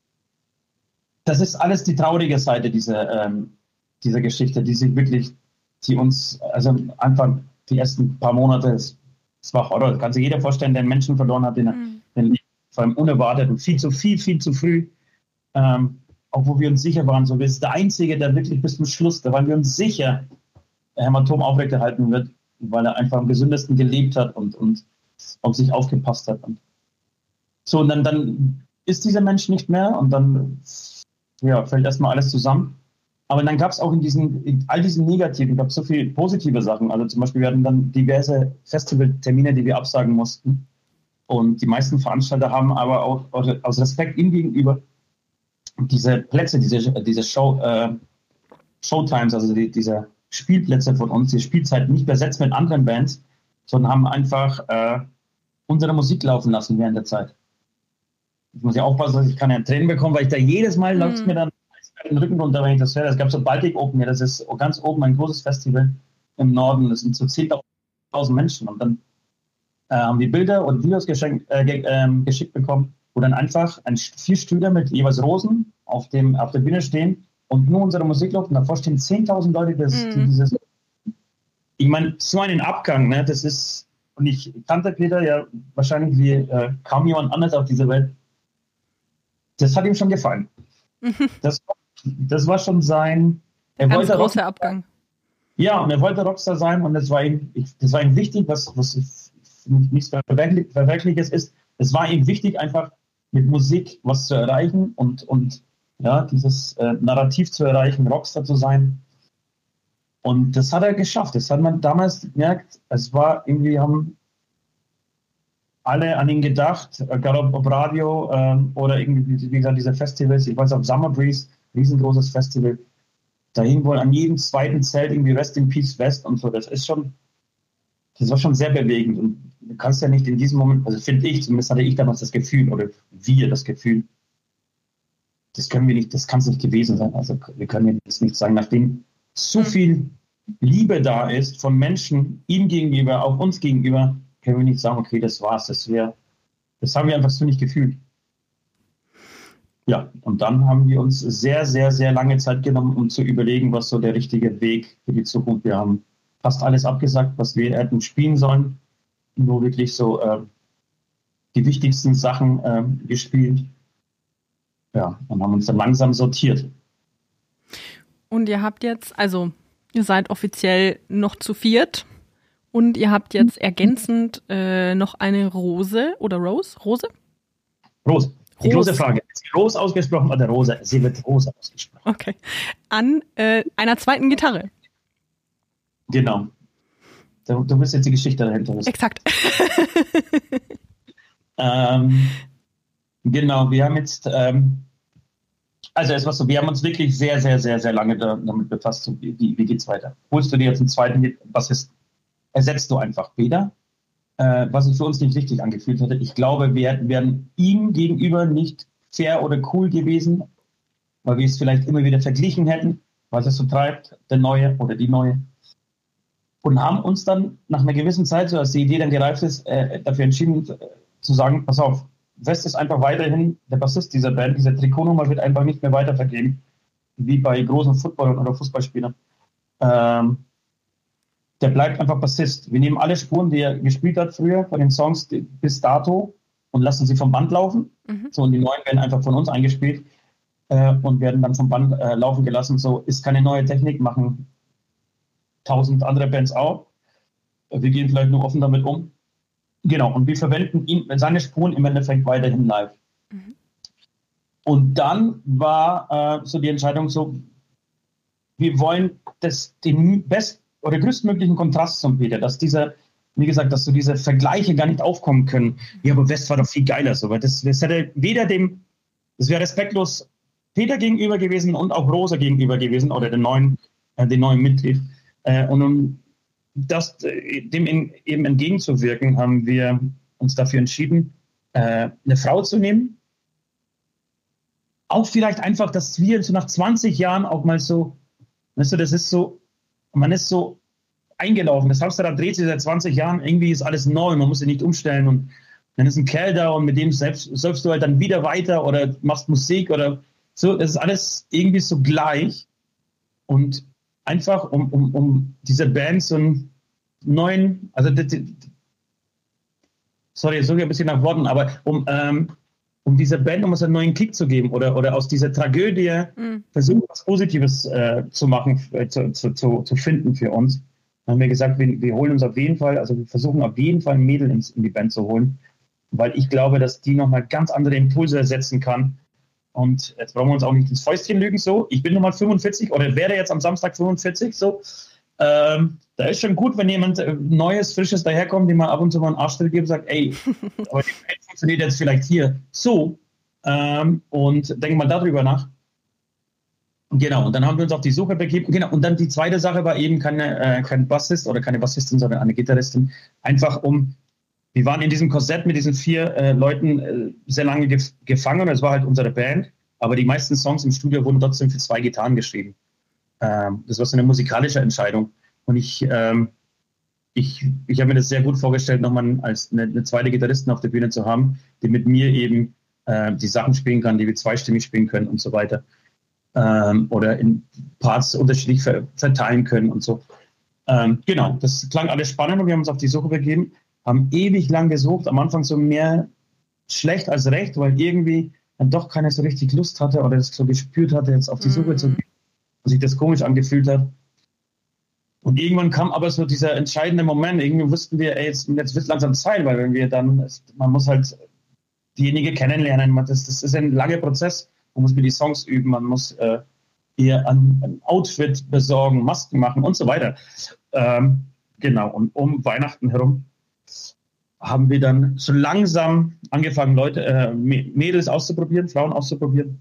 Das ist alles die traurige Seite dieser Geschichte, die sich wirklich die uns, also einfach die ersten paar Monate, es war Horror. Das kann sich jeder vorstellen, der einen Menschen verloren hat, den vor allem unerwartet und viel zu früh. Auch wo wir uns sicher waren, so, wir sind der Einzige, der wirklich bis zum Schluss, da waren wir uns sicher, der Hämatom aufrechterhalten wird, weil er einfach am gesündesten gelebt hat und auf sich aufgepasst hat. Und so, und dann ist dieser Mensch nicht mehr und dann fällt erstmal alles zusammen. Aber dann gab es auch in all diesen Negativen, gab es so viele positive Sachen. Also zum Beispiel, wir hatten dann diverse Festivaltermine, die wir absagen mussten. Und die meisten Veranstalter haben aber auch aus Respekt ihm gegenüber diese Plätze, diese Showtimes, also diese Spielplätze von uns, die Spielzeit nicht besetzt mit anderen Bands, sondern haben einfach unsere Musik laufen lassen während der Zeit. Ich muss ja aufpassen, dass ich keine Tränen bekomme, weil ich da jedes Mal läuft mir dann den Rücken runter, wenn ich das höre. Es gab so Baltic Open, das ist ganz oben ein großes Festival im Norden, das sind so 10.000 Menschen und dann haben wir Bilder und Videos geschickt bekommen, wo dann einfach 4 Stühle mit jeweils Rosen auf der Bühne stehen und nur unsere Musik läuft und davor stehen 10.000 Leute, die dieses... Ich meine, so einen Abgang, ne, das ist... Und ich kannte Peter ja wahrscheinlich wie kaum jemand anderes auf dieser Welt. Das hat ihm schon gefallen. Das war schon sein... Ganz großer Abgang. Ja, und er wollte Rockstar sein und das war ihm wichtig, was nichts Verwerkliches ist. Es war ihm wichtig, einfach mit Musik was zu erreichen und dieses Narrativ zu erreichen, Rockstar zu sein. Und das hat er geschafft. Das hat man damals gemerkt. Es war irgendwie, haben alle an ihn gedacht, egal ob Radio oder irgendwie, wie gesagt, diese Festivals. Ich weiß, auf Summer Breeze, riesengroßes Festival. Da hing wohl an jedem zweiten Zelt irgendwie Rest in Peace West und so. Das war schon sehr bewegend. Und du kannst ja nicht in diesem Moment, also finde ich, zumindest hatte ich damals das Gefühl, oder wir das Gefühl, das kann es nicht gewesen sein. Also wir können jetzt nicht sagen, nachdem so viel Liebe da ist von Menschen, ihm gegenüber, auch uns gegenüber, können wir nicht sagen, okay, das war's, das haben wir einfach so nicht gefühlt. Ja, und dann haben wir uns sehr, sehr, sehr lange Zeit genommen, um zu überlegen, was so der richtige Weg für die Zukunft. Wir haben fast alles abgesagt, was wir hätten spielen sollen. Nur wirklich so die wichtigsten Sachen gespielt. Ja, und haben uns dann langsam sortiert. Und ihr habt jetzt, also ihr seid offiziell noch zu 4 und ihr habt jetzt ergänzend noch eine Rose oder Rose? Rose? Rose. Die große Frage. Ist sie Rose ausgesprochen oder Rose? Sie wird Rose ausgesprochen. Okay. An einer zweiten Gitarre. Genau. Du willst jetzt die Geschichte dahinter wissen. Exakt. Genau, wir haben jetzt, also es war so, wir haben uns wirklich sehr, sehr, sehr, sehr lange damit befasst, so, wie geht's weiter. Holst du dir jetzt einen zweiten Bassisten? Ersetzt du einfach Peter? Was sich für uns nicht richtig angefühlt hätte. Ich glaube, wir wären ihm gegenüber nicht fair oder cool gewesen, weil wir es vielleicht immer wieder verglichen hätten, was es so treibt, der Neue oder die Neue. Und haben uns dann nach einer gewissen Zeit, so als die Idee dann gereift ist, dafür entschieden zu sagen, pass auf, West ist einfach weiterhin der Bassist dieser Band. Diese Trikotnummer wird einfach nicht mehr weitervergeben, wie bei großen Footballern oder Fußballspielern. Der bleibt einfach Bassist. Wir nehmen alle Spuren, die er gespielt hat früher, von den Songs bis dato und lassen sie vom Band laufen. So, und die neuen werden einfach von uns eingespielt und werden dann vom Band laufen gelassen. So, ist keine neue Technik, machen 1000 andere Bands auch. Wir gehen vielleicht nur offen damit um. Genau, und wir verwenden seine Spuren im Endeffekt weiterhin live. Und dann war so die Entscheidung so, wir wollen den größtmöglichen Kontrast zum Peter, dass wie gesagt, dass so diese Vergleiche gar nicht aufkommen können. Ja, aber West war doch viel geiler, so, weil das hätte das wäre respektlos Peter gegenüber gewesen und auch Rosa gegenüber gewesen oder den neuen Mitglied. Und um dem eben entgegenzuwirken, haben wir uns dafür entschieden, eine Frau zu nehmen. Auch vielleicht einfach, dass wir so nach 20 Jahren auch mal so, weißt du, das ist so, man ist so eingelaufen. Das Hamsterrad dreht sich seit 20 Jahren. Irgendwie ist alles neu. Man muss sich nicht umstellen. Und dann ist ein Kerl da und mit dem surfst du halt dann wieder weiter oder machst Musik oder so. Das ist alles irgendwie so gleich. Und einfach um dieser Band so einen neuen, also sorry, jetzt suche ich ein bisschen nach Worten, aber um dieser Band uns einen neuen Kick zu geben oder aus dieser Tragödie versuchen, was Positives zu machen, zu finden für uns. Dann haben wir gesagt, wir holen uns auf jeden Fall, also wir versuchen auf jeden Fall ein Mädel in die Band zu holen, weil ich glaube, dass die nochmal ganz andere Impulse ersetzen kann. Und jetzt brauchen wir uns auch nicht ins Fäustchen lügen, so. Ich bin nochmal 45 oder werde jetzt am Samstag 45, so. Da ist schon gut, wenn jemand Neues, Frisches daherkommt, dem man ab und zu mal einen Arschtritt gibt und sagt, ey, aber die Welt funktioniert jetzt vielleicht hier so. Und denken mal darüber nach. Genau, und dann haben wir uns auf die Suche begeben. Genau, und dann die zweite Sache war eben kein Bassist oder keine Bassistin, sondern eine Gitarristin. Einfach wir waren in diesem Korsett mit diesen 4 Leuten sehr lange gefangen. Es war halt unsere Band, aber die meisten Songs im Studio wurden trotzdem für 2 Gitarren geschrieben. Das war so eine musikalische Entscheidung. Und ich habe mir das sehr gut vorgestellt, nochmal als eine zweite Gitarristin auf der Bühne zu haben, die mit mir eben die Sachen spielen kann, die wir zweistimmig spielen können und so weiter. Oder in Parts unterschiedlich verteilen können und so. Genau, das klang alles spannend und wir haben uns auf die Suche begeben, haben ewig lang gesucht, am Anfang so mehr schlecht als recht, weil irgendwie dann doch keiner so richtig Lust hatte oder das so gespürt hatte, jetzt auf die Suche zu gehen, und sich das komisch angefühlt hat. Und irgendwann kam aber so dieser entscheidende Moment, irgendwie wussten wir, ey, jetzt wird langsam Zeit, weil wenn wir dann, man muss halt diejenige kennenlernen, das ist ein langer Prozess. Man muss mit die Songs üben, man muss ihr ein Outfit besorgen, Masken machen und so weiter. Genau, und um Weihnachten herum haben wir dann so langsam angefangen, Mädels auszuprobieren, Frauen auszuprobieren.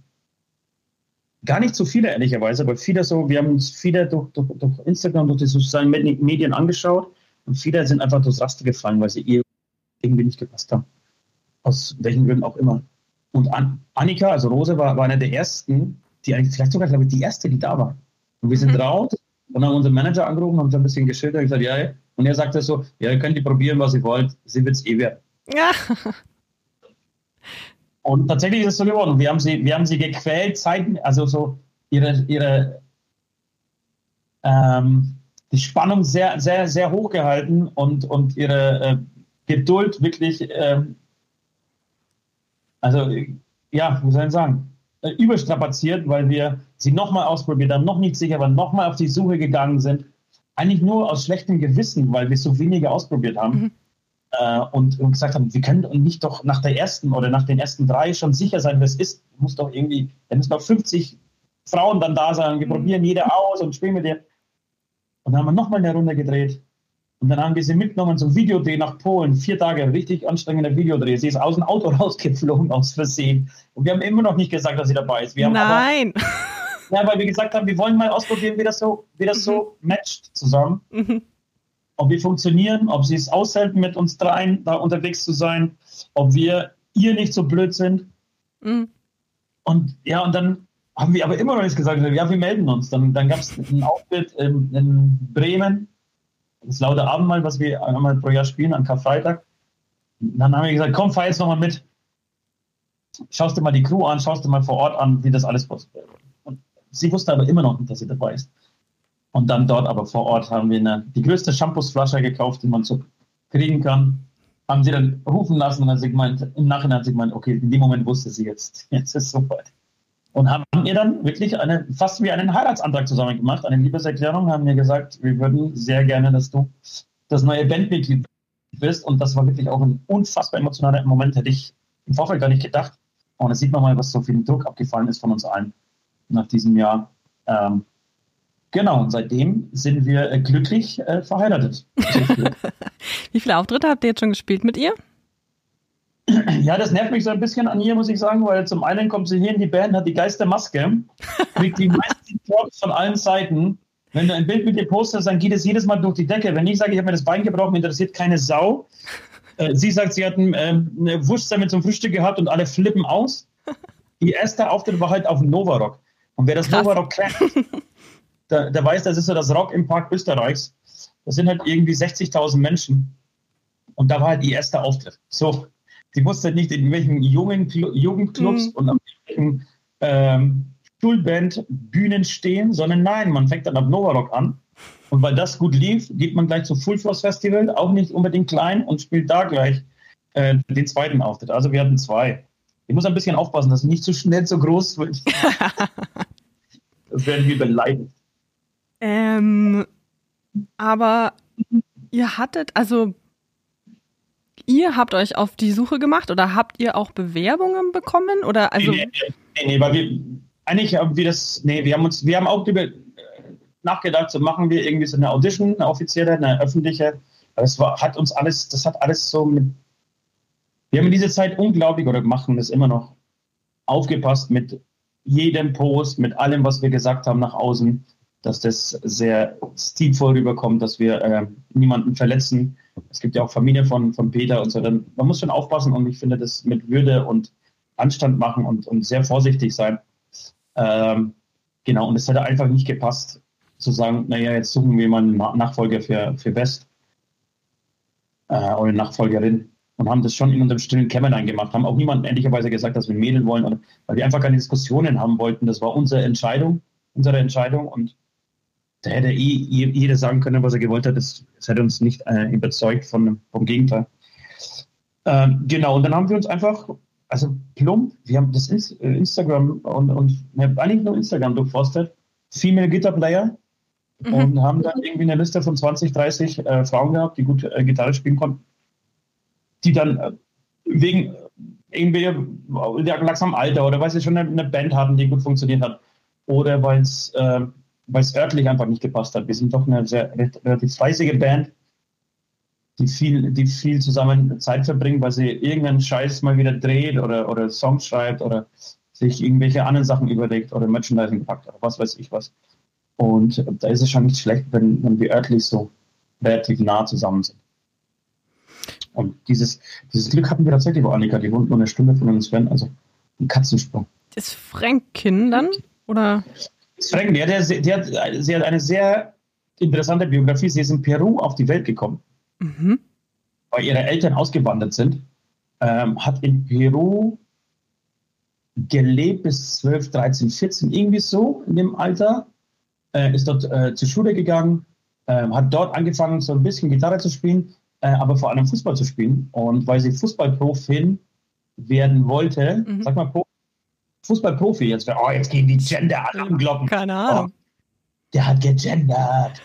Gar nicht so viele, ehrlicherweise, aber wir haben uns viele durch Instagram, durch die sozialen Medien angeschaut und viele sind einfach durchs Raster gefallen, weil sie irgendwie nicht gepasst haben. Aus welchen Gründen auch immer. Und Annika, also Rose, war eine der ersten, die eigentlich vielleicht sogar, glaube ich, die erste, die da war. Und wir sind raus und haben unseren Manager angerufen, haben so ein bisschen geschildert und gesagt, ja. Und er sagte so, ja, ihr könnt die probieren, was ihr wollt, sie wird es werden. Ja. Und tatsächlich ist es so geworden. Wir haben sie gequält, also so die Spannung sehr, sehr, sehr hoch gehalten und ihre Geduld wirklich wie soll ich sagen, überstrapaziert, weil wir sie nochmal ausprobiert haben, noch nicht sicher waren, nochmal auf die Suche gegangen sind. Eigentlich nur aus schlechtem Gewissen, weil wir so wenige ausprobiert haben. Und gesagt haben, wir können nicht doch nach der ersten oder nach den ersten 3 schon sicher sein, wer es ist. Da müssen noch 50 Frauen dann da sein. Wir probieren jede aus und spielen mit ihr. Und dann haben wir nochmal eine Runde gedreht. Und dann haben wir sie mitgenommen zum Videodreh nach Polen. 4 Tage, richtig anstrengender Videodreh. Sie ist aus dem Auto rausgeflogen, aus Versehen. Und wir haben immer noch nicht gesagt, dass sie dabei ist. Nein! Weil wir gesagt haben, wir wollen mal ausprobieren, wie das so matcht zusammen. Ob wir funktionieren, ob sie es aushält, mit uns 3 da unterwegs zu sein, ob wir ihr nicht so blöd sind. Und dann haben wir aber immer noch nichts gesagt. Ja, wir melden uns. Dann gab es einen Auftritt in Bremen. Das laute Abendmahl, was wir einmal pro Jahr spielen, an Karfreitag. Dann haben wir gesagt, komm, fahr jetzt nochmal mit. Schaust dir mal die Crew an, schaust dir mal vor Ort an, wie das alles passiert. Und sie wusste aber immer noch nicht, dass sie dabei ist. Und dann dort aber vor Ort haben wir die größte Shampoosflasche gekauft, die man so kriegen kann. Haben sie dann rufen lassen und im Nachhinein hat sie gemeint, okay, in dem Moment wusste sie jetzt ist es soweit. Und haben ihr dann wirklich fast wie einen Heiratsantrag zusammen gemacht, eine Liebeserklärung, haben mir gesagt, wir würden sehr gerne, dass du das neue Bandmitglied bist. Und das war wirklich auch ein unfassbar emotionaler Moment, hätte ich im Vorfeld gar nicht gedacht. Und da sieht man mal, was so viel Druck abgefallen ist von uns allen nach diesem Jahr. Genau, und seitdem sind wir glücklich verheiratet. Wie viele Auftritte habt ihr jetzt schon gespielt mit ihr? Ja, das nervt mich so ein bisschen an ihr, muss ich sagen, weil zum einen kommt sie hier in die Band, hat die Geistermaske, kriegt die meisten Talks von allen Seiten. Wenn du ein Bild mit ihr postest, dann geht es jedes Mal durch die Decke. Wenn ich sage, ich habe mir das Bein gebrochen, interessiert keine Sau. Sie sagt, sie hat eine Wurstsemmeln zum Frühstück gehabt und alle flippen aus. Ihr erster Auftritt war halt auf dem Nova-Rock. Und wer das Nova-Rock kennt, der weiß, das ist so das Rock im Park Österreichs. Das sind halt irgendwie 60.000 Menschen. Und da war halt ihr erster Auftritt. So, sie wusste halt nicht, in welchen Jugendclubs und auf welchen Schulband Bühnen stehen, sondern nein, man fängt dann ab Novarock an. Und weil das gut lief, geht man gleich zu Full Force Festival, auch nicht unbedingt klein, und spielt da gleich den zweiten Auftritt. Also wir hatten 2. Ich muss ein bisschen aufpassen, dass nicht zu schnell so groß wird. Das werden wir beleidigt. Aber ihr habt euch auf die Suche gemacht oder habt ihr auch Bewerbungen bekommen? Oder also Nee, weil wir haben auch nachgedacht, so machen wir irgendwie so eine Audition, eine offizielle, eine öffentliche. Das hat alles so mit. Wir haben in dieser Zeit unglaublich, oder machen das immer noch, aufgepasst mit jedem Post, mit allem, was wir gesagt haben nach außen, dass das sehr stilvoll rüberkommt, dass wir niemanden verletzen. Es gibt ja auch Familie von Peter und so. Man muss schon aufpassen, und ich finde das mit Würde und Anstand machen und sehr vorsichtig sein. Genau, und es hätte einfach nicht gepasst, zu sagen, naja, jetzt suchen wir mal einen Nachfolger für Best oder eine Nachfolgerin, und haben das schon in unserem stillen Kämmerlein gemacht, haben auch niemandem ehrlicherweise gesagt, dass wir ein Mädel wollen, weil wir einfach keine Diskussionen haben wollten. Das war unsere Entscheidung, und da hätte jeder sagen können, was er gewollt hat. Das hätte uns nicht überzeugt vom Gegenteil. Genau, und dann haben wir uns einfach, also plump, wir haben das Instagram und eigentlich nur Instagram durchforstet, Female Guitar Player, und haben dann irgendwie eine Liste von 20, 30 Frauen gehabt, die gut Gitarre spielen konnten, die dann wegen irgendwie langsam Alter oder weil sie schon eine Band hatten, die gut funktioniert hat, oder weil es örtlich einfach nicht gepasst hat. Wir sind doch eine relativ fleißige Band, die viel zusammen Zeit verbringt, weil sie irgendeinen Scheiß mal wieder dreht oder Songs schreibt oder sich irgendwelche anderen Sachen überlegt oder Merchandising packt oder was weiß ich was. Und da ist es schon nicht schlecht, wenn wir örtlich so relativ nah zusammen sind. Und dieses Glück hatten wir tatsächlich bei Annika, die wohnt nur eine Stunde von uns entfernt, also ein Katzensprung. Ist Fränkin dann? Oder? Frank, sie hat eine sehr interessante Biografie. Sie ist in Peru auf die Welt gekommen, weil ihre Eltern ausgewandert sind. Hat in Peru gelebt bis 12, 13, 14, irgendwie so in dem Alter. Ist dort zur Schule gegangen, hat dort angefangen, so ein bisschen Gitarre zu spielen, aber vor allem Fußball zu spielen. Und weil sie Fußballprofin werden wollte, sag mal Fußballprofi, jetzt gehen die Gender-Alarmglocken. Keine Ahnung. Der hat gegendert.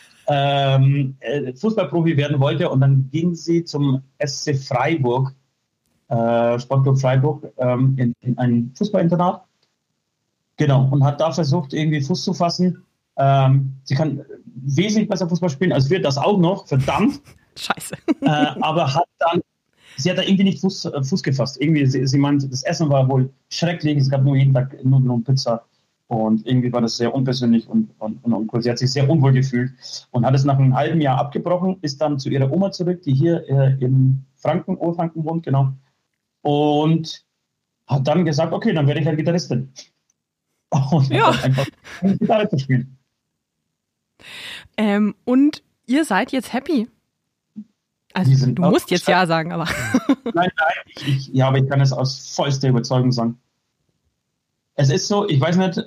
Fußballprofi werden wollte, und dann ging sie zum SC Freiburg, Sportclub Freiburg, in ein Fußballinternat. Genau, und hat da versucht, irgendwie Fuß zu fassen. Sie kann wesentlich besser Fußball spielen, als wir das auch noch, verdammt. Scheiße. Aber sie hat da irgendwie nicht Fuß gefasst. Irgendwie, sie meint, das Essen war wohl schrecklich, es gab nur jeden Tag nur Pizza. Und irgendwie war das sehr unpersönlich und uncool. Sie hat sich sehr unwohl gefühlt und hat es nach einem halben Jahr abgebrochen, ist dann zu ihrer Oma zurück, die hier in Oberfranken wohnt, genau. Und hat dann gesagt, okay, dann werde ich halt Gitarristin. Und hat einfach Gitarre zu spielen. Und ihr seid jetzt happy? Also du musst jetzt ja sagen, aber... Nein, aber ich kann es aus vollster Überzeugung sagen. Es ist so, ich weiß nicht,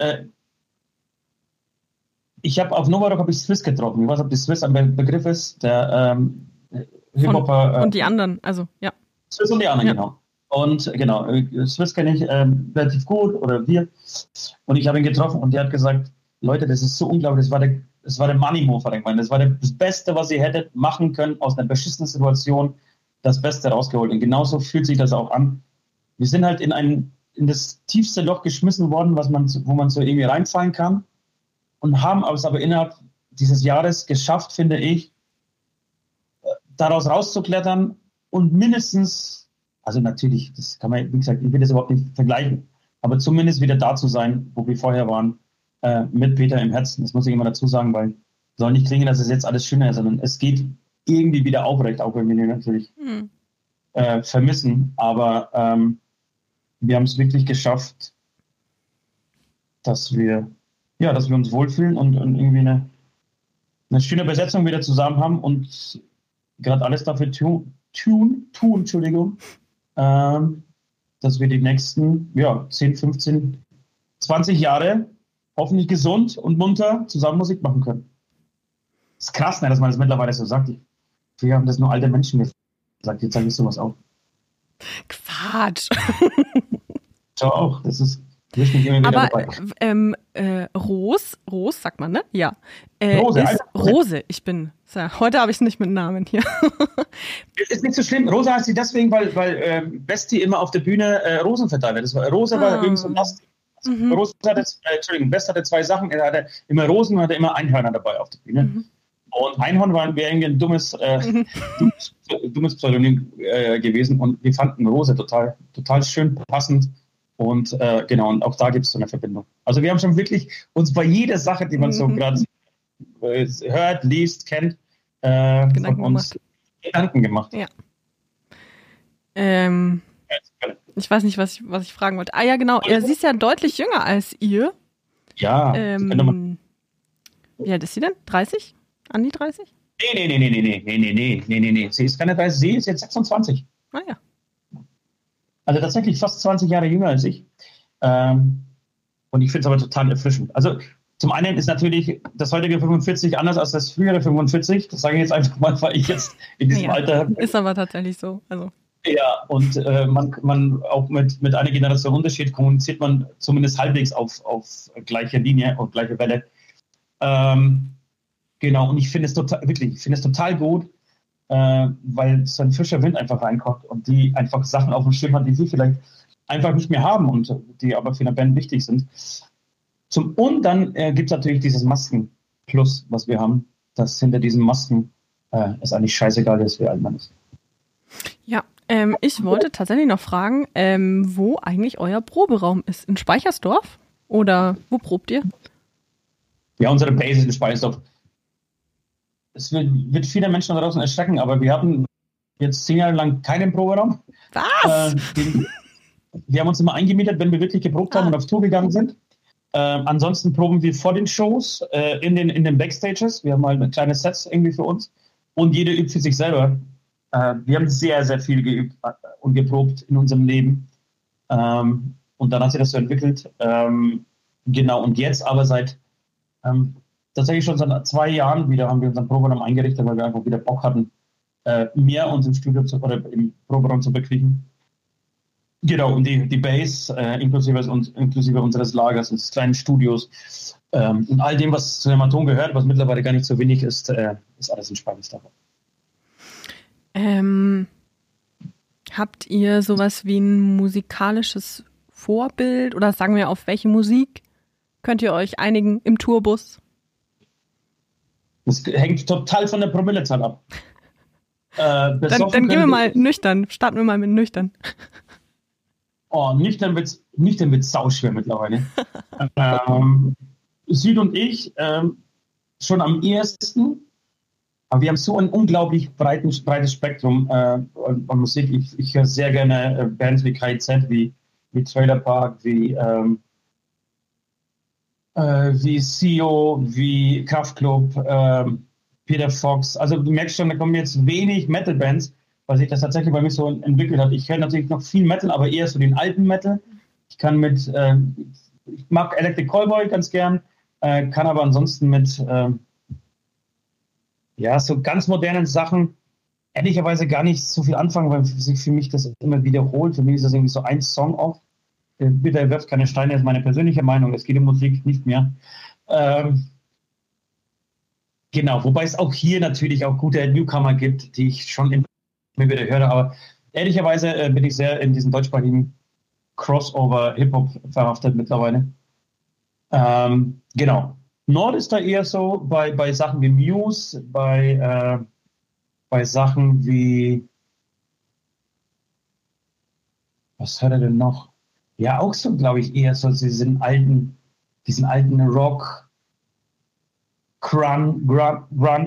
auf Novarock Swiss getroffen. Ich weiß nicht, ob die Swiss ein Begriff ist, der Hip-Hopper. Und die anderen, also, ja. Swiss und die anderen, genau. Und genau, Swiss kenne ich relativ gut, oder wir. Und ich habe ihn getroffen und der hat gesagt, Leute, das ist so unglaublich, das war der Money-Move, ich meine. Das war das Beste, was ihr hättet machen können, aus einer beschissenen Situation das Beste rausgeholt. Und genauso fühlt sich das auch an. Wir sind halt in das tiefste Loch geschmissen worden, wo man so irgendwie reinfallen kann, und haben es aber innerhalb dieses Jahres geschafft, finde ich, daraus rauszuklettern und mindestens, also natürlich, das kann man, wie gesagt, ich will das überhaupt nicht vergleichen, aber zumindest wieder da zu sein, wo wir vorher waren, mit Peter im Herzen. Das muss ich immer dazu sagen, weil soll nicht klingen, dass es jetzt alles schöner ist, sondern es geht irgendwie wieder aufrecht, auch wenn wir den natürlich vermissen, aber wir haben es wirklich geschafft, dass wir uns wohlfühlen und irgendwie eine schöne Besetzung wieder zusammen haben und gerade alles dafür tun, dass wir die nächsten 10, 15 20 Jahre hoffentlich gesund und munter zusammen Musik machen können. Das ist krass, ne, dass man das mittlerweile so sagt. Wir haben das nur alte Menschen gesagt, jetzt sage ich sowas auch. Quatsch. Doch, das ist nicht immer wieder Aber dabei. Rose, sagt man, ne? Ja. Rose, ist Rose. Heute habe ich es nicht mit Namen hier. Ist nicht so schlimm. Rosa heißt sie deswegen, weil Besti immer auf der Bühne Rosen verteilt hat. Rosa war übrigens so nass. Rosa hatte, Best hatte 2 Sachen. Er hatte immer Rosen und hatte immer Einhörner dabei auf der Bühne. Und Einhorn wäre irgendwie ein dummes Pseudonym gewesen. Und wir fanden Rose total schön, passend. Und genau, und auch da gibt es so eine Verbindung. Also wir haben schon wirklich uns bei jeder Sache, die man so gerade hört, liest, kennt, von uns Gedanken gemacht. Ja. Ich weiß nicht, was ich fragen wollte. Ah ja, genau. Sie ist ja deutlich jünger als ihr. Ja. Wie alt ist sie denn? 30? An die 30? Nee. Sie ist keine 30, sie ist jetzt 26. Ah ja. Also tatsächlich fast 20 Jahre jünger als ich. Und ich finde es aber total erfrischend. Also zum einen ist natürlich das heutige 45 anders als das frühere 45. Das sage ich jetzt einfach mal, weil ich jetzt in diesem Alter bin. Ist aber tatsächlich so. Also. Ja, und man auch mit einer Generation Unterschied kommuniziert man zumindest halbwegs auf gleicher Linie, auf gleicher Welle. Genau, und ich finde es total gut, weil so ein frischer Wind einfach reinkommt und die einfach Sachen auf dem Schirm hat, die sie vielleicht einfach nicht mehr haben und die aber für eine Band wichtig sind. Und dann gibt es natürlich dieses Masken-Plus, was wir haben, dass hinter diesen Masken es eigentlich scheißegal ist, wie alt man ist. Ja, ich wollte tatsächlich noch fragen, wo eigentlich euer Proberaum ist. In Speichersdorf? Oder wo probt ihr? Ja, unsere Base ist in Speichersdorf. Es wird viele Menschen da draußen erschrecken, aber wir hatten jetzt 10 Jahre lang keinen Proberaum. Was? Wir haben uns immer eingemietet, wenn wir wirklich geprobt haben und auf Tour gegangen sind. Ansonsten proben wir vor den Shows, in den Backstages. Wir haben halt kleine Sets irgendwie für uns. Und jeder übt für sich selber. Wir haben sehr, sehr viel geübt und geprobt in unserem Leben. Und dann hat sich das so entwickelt. Genau, und jetzt aber seit tatsächlich schon seit 2 Jahren wieder haben wir unseren Proberaum eingerichtet, weil wir einfach wieder Bock hatten, mehr uns im Studio oder im Proberaum zu bekriegen. Genau, und die Base, inklusive unseres Lagers, unseres kleinen Studios und all dem, was zu Hämatom gehört, was mittlerweile gar nicht so wenig ist, ist alles in Speichersdorf. Habt ihr sowas wie ein musikalisches Vorbild oder sagen wir, auf welche Musik könnt ihr euch einigen im Tourbus? Das hängt total von der Promillezahl ab. Dann gehen wir mal nüchtern. Starten wir mal mit nüchtern. Oh, nüchtern wird's sauschwer mittlerweile. Süd und ich schon am ehesten. Aber wir haben so ein unglaublich breites Spektrum an Musik. Ich höre sehr gerne Bands wie KIZ, wie Trailer Park, wie CEO, wie Kraftklub, Peter Fox. Also du merkst schon, da kommen jetzt wenig Metal-Bands, weil sich das tatsächlich bei mir so entwickelt hat. Ich höre natürlich noch viel Metal, aber eher so den alten Metal. Ich mag Electric Callboy ganz gern, kann aber ansonsten mit so ganz modernen Sachen ehrlicherweise gar nicht so viel anfangen, weil sich für mich das immer wiederholt. Für mich ist das irgendwie so ein Song auch. Bitte wirft keine Steine, ist meine persönliche Meinung. Es geht um Musik nicht mehr. Genau, wobei es auch hier natürlich auch gute Newcomer gibt, die ich schon immer wieder höre. Aber ehrlicherweise bin ich sehr in diesen deutschsprachigen Crossover-Hip-Hop verhaftet mittlerweile. Genau. Nord ist da eher so bei Sachen wie Muse, bei Sachen wie was hat er denn noch? Ja, auch so, glaube ich, eher so diesen alten Rock, Grunge,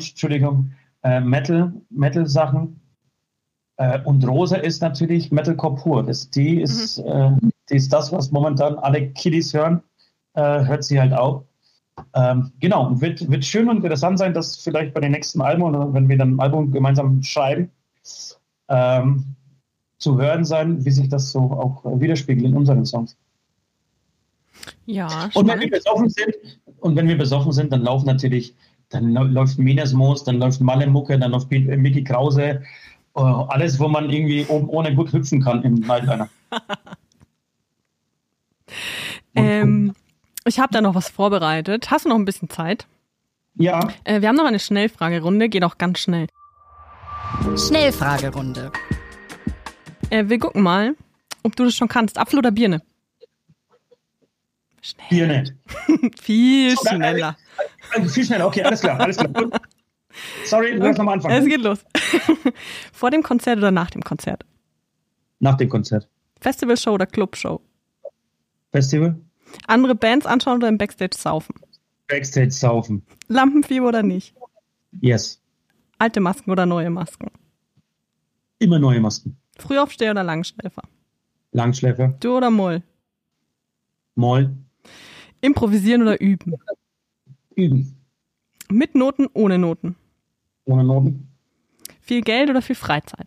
Metal-Sachen. Und Rosa ist natürlich Metalcore pur. Die ist das, was momentan alle Kiddies hören, hört sie halt auch. Genau, wird schön und interessant sein, dass vielleicht bei den nächsten Alben oder wenn wir dann ein Album gemeinsam schreiben, zu hören sein, wie sich das so auch widerspiegelt in unseren Songs. Ja, Und wenn wir besoffen sind, dann läuft Menersmoos, dann läuft Malle-Mucke, dann läuft Micky Krause, alles, wo man irgendwie oben ohne gut hüpfen kann im Nightliner. Ich habe da noch was vorbereitet. Hast du noch ein bisschen Zeit? Ja. Wir haben noch eine Schnellfragerunde, geht auch ganz schnell. Schnellfragerunde. Wir gucken mal, ob du das schon kannst. Apfel oder Birne? Schnell. Birne. Viel schneller. Viel schneller, okay, alles klar. Gut. Sorry, lass nochmal anfangen. Es geht los. Vor dem Konzert oder nach dem Konzert? Nach dem Konzert. Festivalshow oder Clubshow? Festival? Andere Bands anschauen oder im Backstage saufen? Backstage saufen. Lampenfieber oder nicht? Yes. Alte Masken oder neue Masken? Immer neue Masken. Frühaufsteher oder Langschläfer? Langschläfer. Du oder Moll? Moll. Improvisieren oder üben? Üben. Mit Noten, ohne Noten? Ohne Noten. Viel Geld oder viel Freizeit?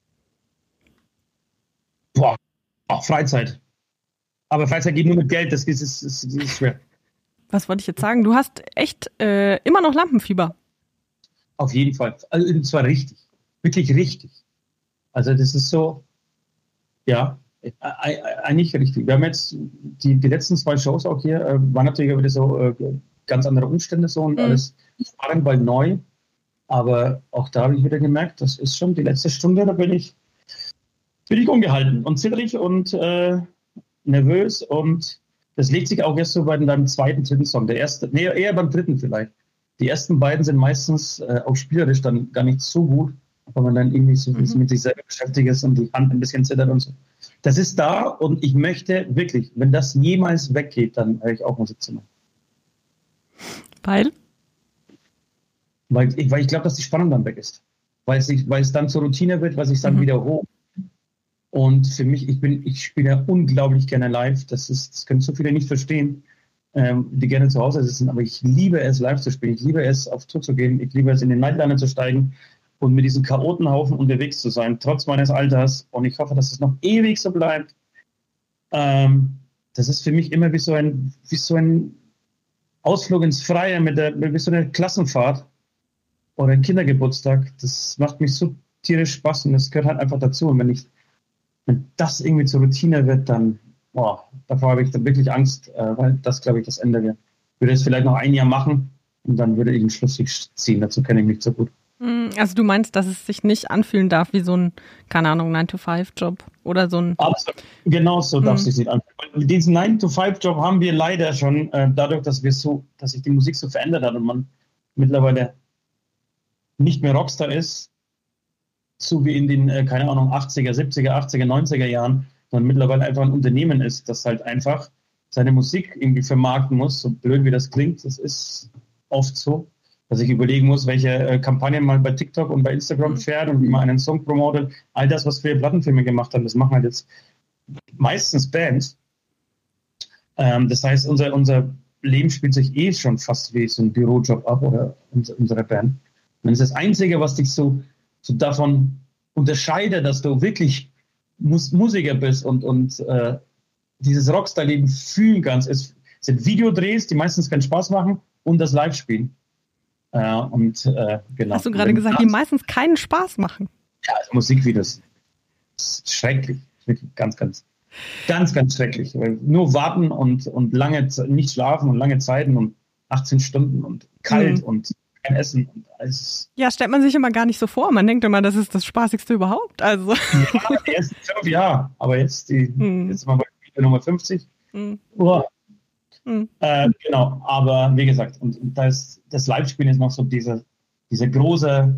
Boah, auch Freizeit. Aber Freizeit geht nur mit Geld, das ist schwer. Was wollte ich jetzt sagen? Du hast echt immer noch Lampenfieber. Auf jeden Fall. Also, und zwar richtig. Wirklich richtig. Also das ist so, ja, eigentlich richtig. Wir haben jetzt die letzten 2 Shows auch hier, waren natürlich wieder so ganz andere Umstände so und alles spannend, bald neu. Aber auch da habe ich wieder gemerkt, das ist schon die letzte Stunde, da bin ich ungehalten und zitterig und nervös und das legt sich auch erst so bei deinem zweiten, dritten Song. Eher beim dritten vielleicht. Die ersten beiden sind meistens auch spielerisch dann gar nicht so gut, weil man dann irgendwie so mit sich selber beschäftigt ist und die Hand ein bisschen zittert und so. Das ist da und ich möchte wirklich, wenn das jemals weggeht, dann höre ich auch Musik zu machen. Weil ich glaube, dass die Spannung dann weg ist. Weil es dann zur Routine wird, weil sich dann wiederholt. Und für mich, ich spiele ja unglaublich gerne live. Das können so viele nicht verstehen, die gerne zu Hause sitzen. Aber ich liebe es, live zu spielen. Ich liebe es, auf Tour zu gehen. Ich liebe es, in den Nightliner zu steigen und mit diesem Chaotenhaufen unterwegs zu sein, trotz meines Alters. Und ich hoffe, dass es noch ewig so bleibt. Das ist für mich immer wie so ein Ausflug ins Freie, wie so eine Klassenfahrt oder ein Kindergeburtstag. Das macht mich so tierisch Spaß und das gehört halt einfach dazu. Und wenn das irgendwie zur Routine wird, dann, davor habe ich dann wirklich Angst, weil das, glaube ich, das Ende wäre. Ich würde es vielleicht noch ein Jahr machen und dann würde ich einen Schlussstrich ziehen. Dazu kenne ich mich so gut. Also du meinst, dass es sich nicht anfühlen darf wie so ein, keine Ahnung, 9-to-5-Job oder so ein... Absolut. Genau so darf es sich nicht anfühlen. Diesen 9-to-5-Job haben wir leider schon, dadurch, dass sich die Musik so verändert hat und man mittlerweile nicht mehr Rockstar ist, so wie in den, keine Ahnung, 80er, 70er, 80er, 90er Jahren, sondern mittlerweile einfach ein Unternehmen ist, das halt einfach seine Musik irgendwie vermarkten muss, so blöd wie das klingt. Das ist oft so, dass ich überlegen muss, welche Kampagnen man bei TikTok und bei Instagram fährt und wie man einen Song promotet. All das, was wir Plattenfirmen gemacht haben, das machen halt jetzt meistens Bands. Das heißt, unser Leben spielt sich eh schon fast wie so ein Bürojob ab oder unsere Band. Und das ist das Einzige, was dich so davon unterscheidet, dass du wirklich Musiker bist und dieses Rockstar-Leben fühlen kannst, sind Videodrehs, die meistens keinen Spaß machen und das Live-Spielen. Genau. Hast du gerade gesagt, die meistens keinen Spaß machen? Ja, also Musikvideos ist schrecklich. Wirklich ganz, ganz, ganz, ganz schrecklich. Weil nur warten und lange nicht schlafen und lange Zeiten und 18 Stunden und kalt und kein Essen und alles. Ja, stellt man sich immer gar nicht so vor. Man denkt immer, das ist das Spaßigste überhaupt. Also. Ja, die ersten 5 Jahre. Aber jetzt jetzt sind wir bei Nummer 50. Genau, aber wie gesagt, und das Live-Spielen ist noch so diese große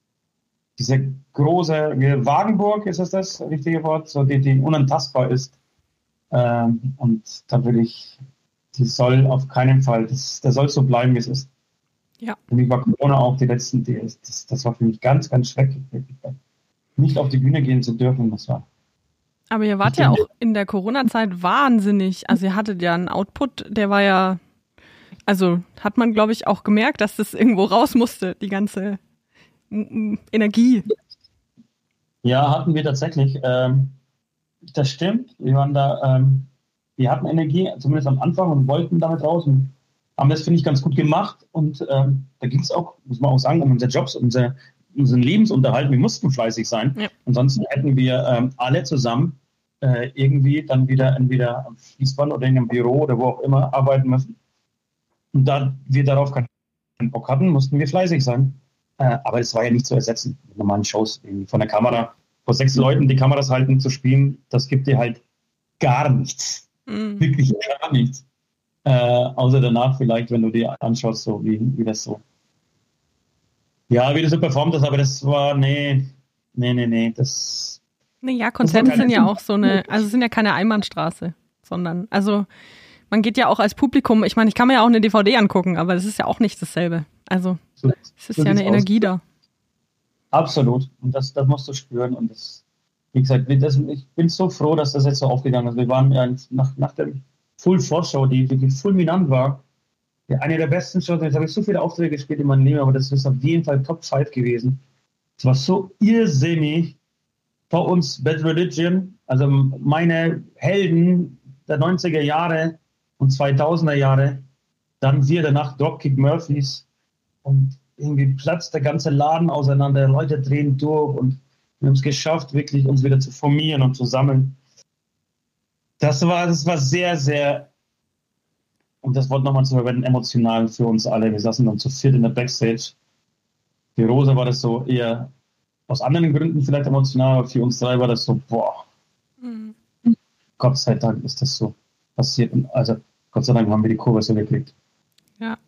Wagenburg, ist das richtige Wort, so die unantastbar ist. Und da die soll auf keinen Fall, das soll so bleiben, wie es ist. Ja. Für mich war Corona auch das war für mich ganz, ganz schrecklich. Nicht auf die Bühne gehen zu dürfen, das war. Aber ihr wart ja auch in der Corona-Zeit wahnsinnig. Also ihr hattet ja einen Output, der war ja, also hat man, glaube ich, auch gemerkt, dass das irgendwo raus musste, die ganze Energie. Ja, hatten wir tatsächlich. Das stimmt. Wir waren da wir hatten Energie, zumindest am Anfang, und wollten damit raus und haben das, finde ich, ganz gut gemacht. Und da ging es auch, muss man auch sagen, um unsere Jobs, unseren Lebensunterhalt. Wir mussten fleißig sein. Ja. Ansonsten hätten wir alle zusammen irgendwie dann wieder entweder am Fließband oder in einem Büro oder wo auch immer arbeiten müssen. Und da wir darauf keinen Bock hatten, mussten wir fleißig sein. Aber es war ja nicht zu ersetzen mit normalen Shows. Von der Kamera, vor 6 Leuten die Kameras halten, zu spielen, das gibt dir halt gar nichts. Wirklich gar nichts. Außer danach vielleicht, wenn du dir anschaust, so wie das so. Ja, wie du so performt hast, aber das war, nee. Naja, Konzerte sind ja auch sind ja keine Einbahnstraße, sondern, also man geht ja auch als Publikum, ich meine, ich kann mir ja auch eine DVD angucken, aber das ist ja auch nicht dasselbe. Also es ist ja eine Energie da. Absolut. Und das musst du spüren. Und das, wie gesagt, ich bin so froh, dass das jetzt so aufgegangen ist. Wir waren ja nach der Full-Force-Show, die wirklich fulminant war, ja, eine der besten Shows. Jetzt habe ich so viele Aufträge gespielt in meinem Leben, aber das ist auf jeden Fall Top 5 gewesen. Es war so irrsinnig. Vor uns Bad Religion, also meine Helden der 90er Jahre und 2000er Jahre, dann wir danach Dropkick Murphys und irgendwie platzt der ganze Laden auseinander, Leute drehen durch und wir haben es geschafft, wirklich uns wieder zu formieren und zu sammeln. Das war sehr, sehr, um das Wort nochmal zu verwenden, emotional für uns alle. Wir saßen dann zu viert in der Backstage. Für Rosa war das so eher aus anderen Gründen vielleicht emotional, aber für uns 3 war das so, boah. Gott sei Dank ist das so passiert. Also Gott sei Dank haben wir die Kurve so gekriegt. Ja.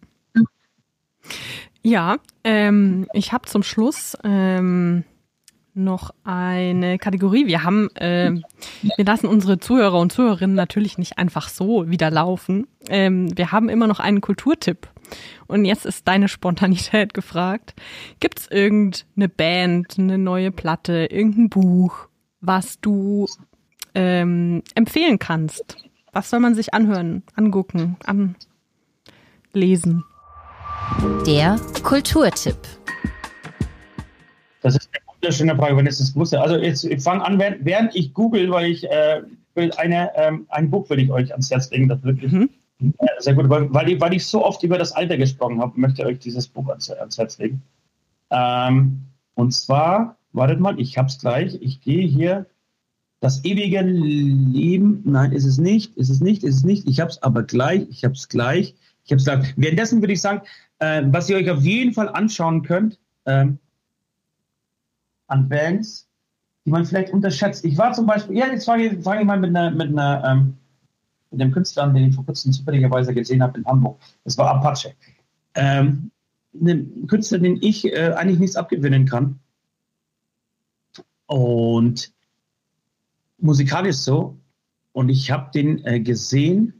Ja, ich habe zum Schluss noch eine Kategorie. Wir lassen unsere Zuhörer und Zuhörerinnen natürlich nicht einfach so wieder laufen. Wir haben immer noch einen Kulturtipp. Und jetzt ist deine Spontanität gefragt. Gibt es irgendeine Band, eine neue Platte, irgendein Buch, was du empfehlen kannst? Was soll man sich anhören, angucken, anlesen? Der Kulturtipp. Das ist eine wunderschöne Frage, wenn ich das wusste. Also jetzt ich fange an, während ich google, weil ich will ein Buch will ich euch ans Herz legen, das wirklich sehr gut, weil ich so oft über das Alter gesprochen habe, möchte ich euch dieses Buch ans Herz legen. Und zwar, wartet mal, ich hab's gleich, ich gehe hier, das ewige Leben, nein, ist es nicht, ich hab's gleich. Währenddessen würde ich sagen, was ihr euch auf jeden Fall anschauen könnt, an Bands, die man vielleicht unterschätzt. Ich war zum Beispiel, jetzt fange ich mal mit dem Künstler an, den ich vor kurzem zufälligerweise gesehen habe in Hamburg. Das war Apache. Ein Künstler, den ich eigentlich nichts abgewinnen kann. Und musikalisch so. Und ich habe den gesehen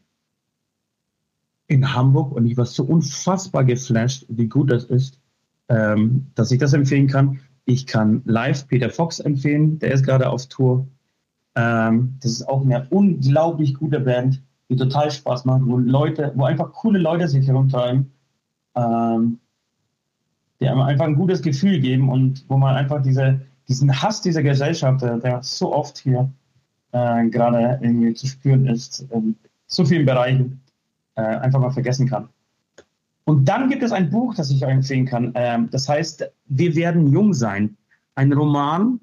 in Hamburg und ich war so unfassbar geflasht, wie gut das ist, dass ich das empfehlen kann. Ich kann live Peter Fox empfehlen, der ist gerade auf Tour. Das ist auch eine unglaublich gute Band, die total Spaß macht, wo einfach coole Leute sich herumtreiben, die einem einfach ein gutes Gefühl geben und wo man einfach diesen Hass dieser Gesellschaft, der so oft hier gerade irgendwie zu spüren ist, in so vielen Bereichen, einfach mal vergessen kann. Und dann gibt es ein Buch, das ich euch empfehlen kann. Das heißt, Wir werden jung sein. Ein Roman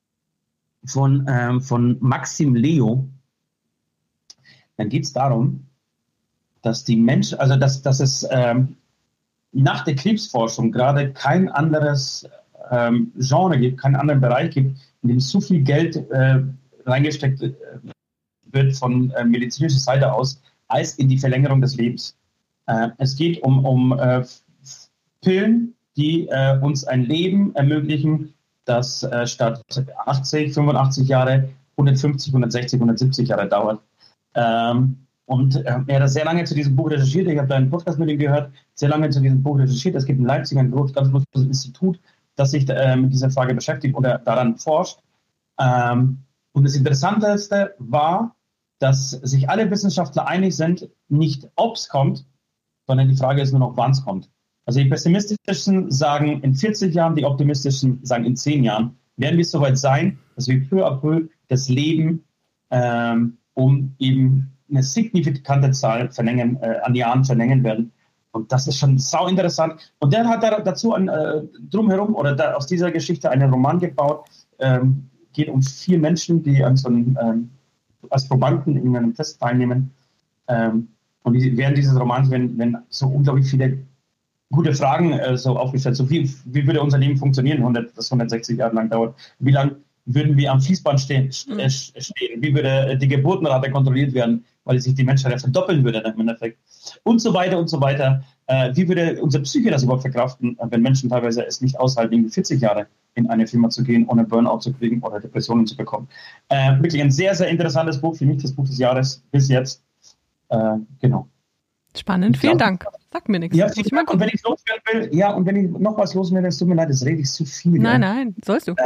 von Maxim Leo. Dann geht es darum, dass die Menschen, also dass es nach der Krebsforschung gerade kein anderes Genre gibt, keinen anderen Bereich gibt, in dem so viel Geld reingesteckt wird von medizinischer Seite aus, als in die Verlängerung des Lebens. Es geht um Pillen, die uns ein Leben ermöglichen, das statt 80, 85 Jahre 150, 160, 170 Jahre dauert. Und er hat sehr lange zu diesem Buch recherchiert. Ich habe da einen Podcast mit ihm gehört, sehr lange zu diesem Buch recherchiert. Es gibt in Leipzig ein ganz großes Institut, das sich mit dieser Frage beschäftigt oder daran forscht. Und das Interessanteste war, dass sich alle Wissenschaftler einig sind, nicht ob es kommt, sondern die Frage ist nur noch, wann es kommt. Also die Pessimistischen sagen in 40 Jahren, die Optimistischen sagen in 10 Jahren, werden wir soweit sein, dass wir peu à peu das Leben, um eben eine signifikante Zahl an Jahren verlängern werden. Und das ist schon sau interessant. Und der hat dazu drumherum oder aus dieser Geschichte einen Roman gebaut. Geht um 4 Menschen, die an als Probanden in einem Test teilnehmen. Und während dieses Romans werden so unglaublich viele gute Fragen so aufgestellt. So wie würde unser Leben funktionieren, das 160 Jahre lang dauert? Wie lange würden wir am Fließband stehen? Wie würde die Geburtenrate kontrolliert werden, weil sich die Menschheit verdoppeln würde im Endeffekt? Und so weiter und so weiter. Wie würde unsere Psyche das überhaupt verkraften, wenn Menschen teilweise es nicht aushalten, irgendwie 40 Jahre in eine Firma zu gehen, ohne Burnout zu kriegen oder Depressionen zu bekommen? Wirklich ein sehr, sehr interessantes Buch, für mich das Buch des Jahres bis jetzt. Genau. Spannend, vielen Dank. Sag mir nichts. Ja, und wenn ich loswerden will, und wenn ich noch was loswerde, es tut mir leid, das rede ich zu viel. Nein, sollst du.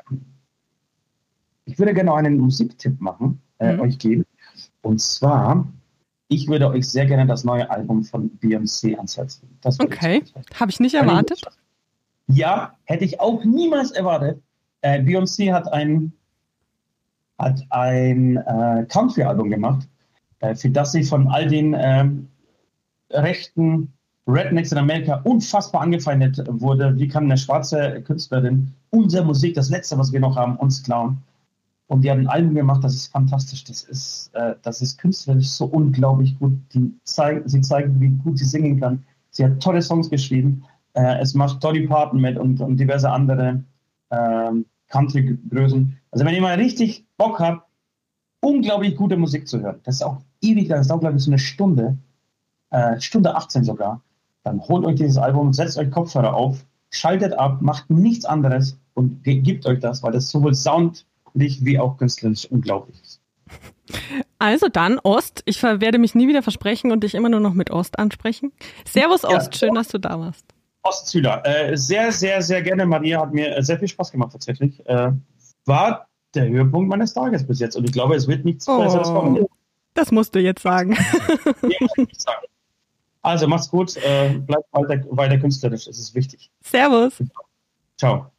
Ich würde gerne noch einen Musiktipp euch geben. Und zwar, ich würde euch sehr gerne das neue Album von Beyoncé ans Herz legen. Okay, habe ich nicht erwartet. Ja, hätte ich auch niemals erwartet. Beyoncé hat ein Country-Album gemacht, für das sie von all den rechten Rednecks in Amerika unfassbar angefeindet wurde. Wie kann eine schwarze Künstlerin unsere Musik, das Letzte, was wir noch haben, uns klauen? Und die hat ein Album gemacht, das ist fantastisch. Das ist künstlerisch so unglaublich gut. Sie zeigen, wie gut sie singen kann. Sie hat tolle Songs geschrieben. Es macht Dolly Parton mit und diverse andere Country-Größen. Also wenn ihr mal richtig Bock habt, unglaublich gute Musik zu hören, das ist auch ewig lang, das dauert glaube ich so eine Stunde, Stunde 18 sogar, dann holt euch dieses Album, setzt euch Kopfhörer auf, schaltet ab, macht nichts anderes und gebt euch das, weil das sowohl soundlich wie auch künstlerisch unglaublich ist. Also dann, Ost, ich werde mich nie wieder versprechen und dich immer nur noch mit Ost ansprechen. Servus Ost, schön, dass du da warst. Ost Zühler, sehr, sehr, sehr gerne, Maria, hat mir sehr viel Spaß gemacht tatsächlich. War der Höhepunkt meines Tages bis jetzt und ich glaube, es wird nichts Besseres kommen. Das musst du jetzt sagen. Also macht's gut, bleibt weiter künstlerisch, das ist wichtig. Servus. Ciao.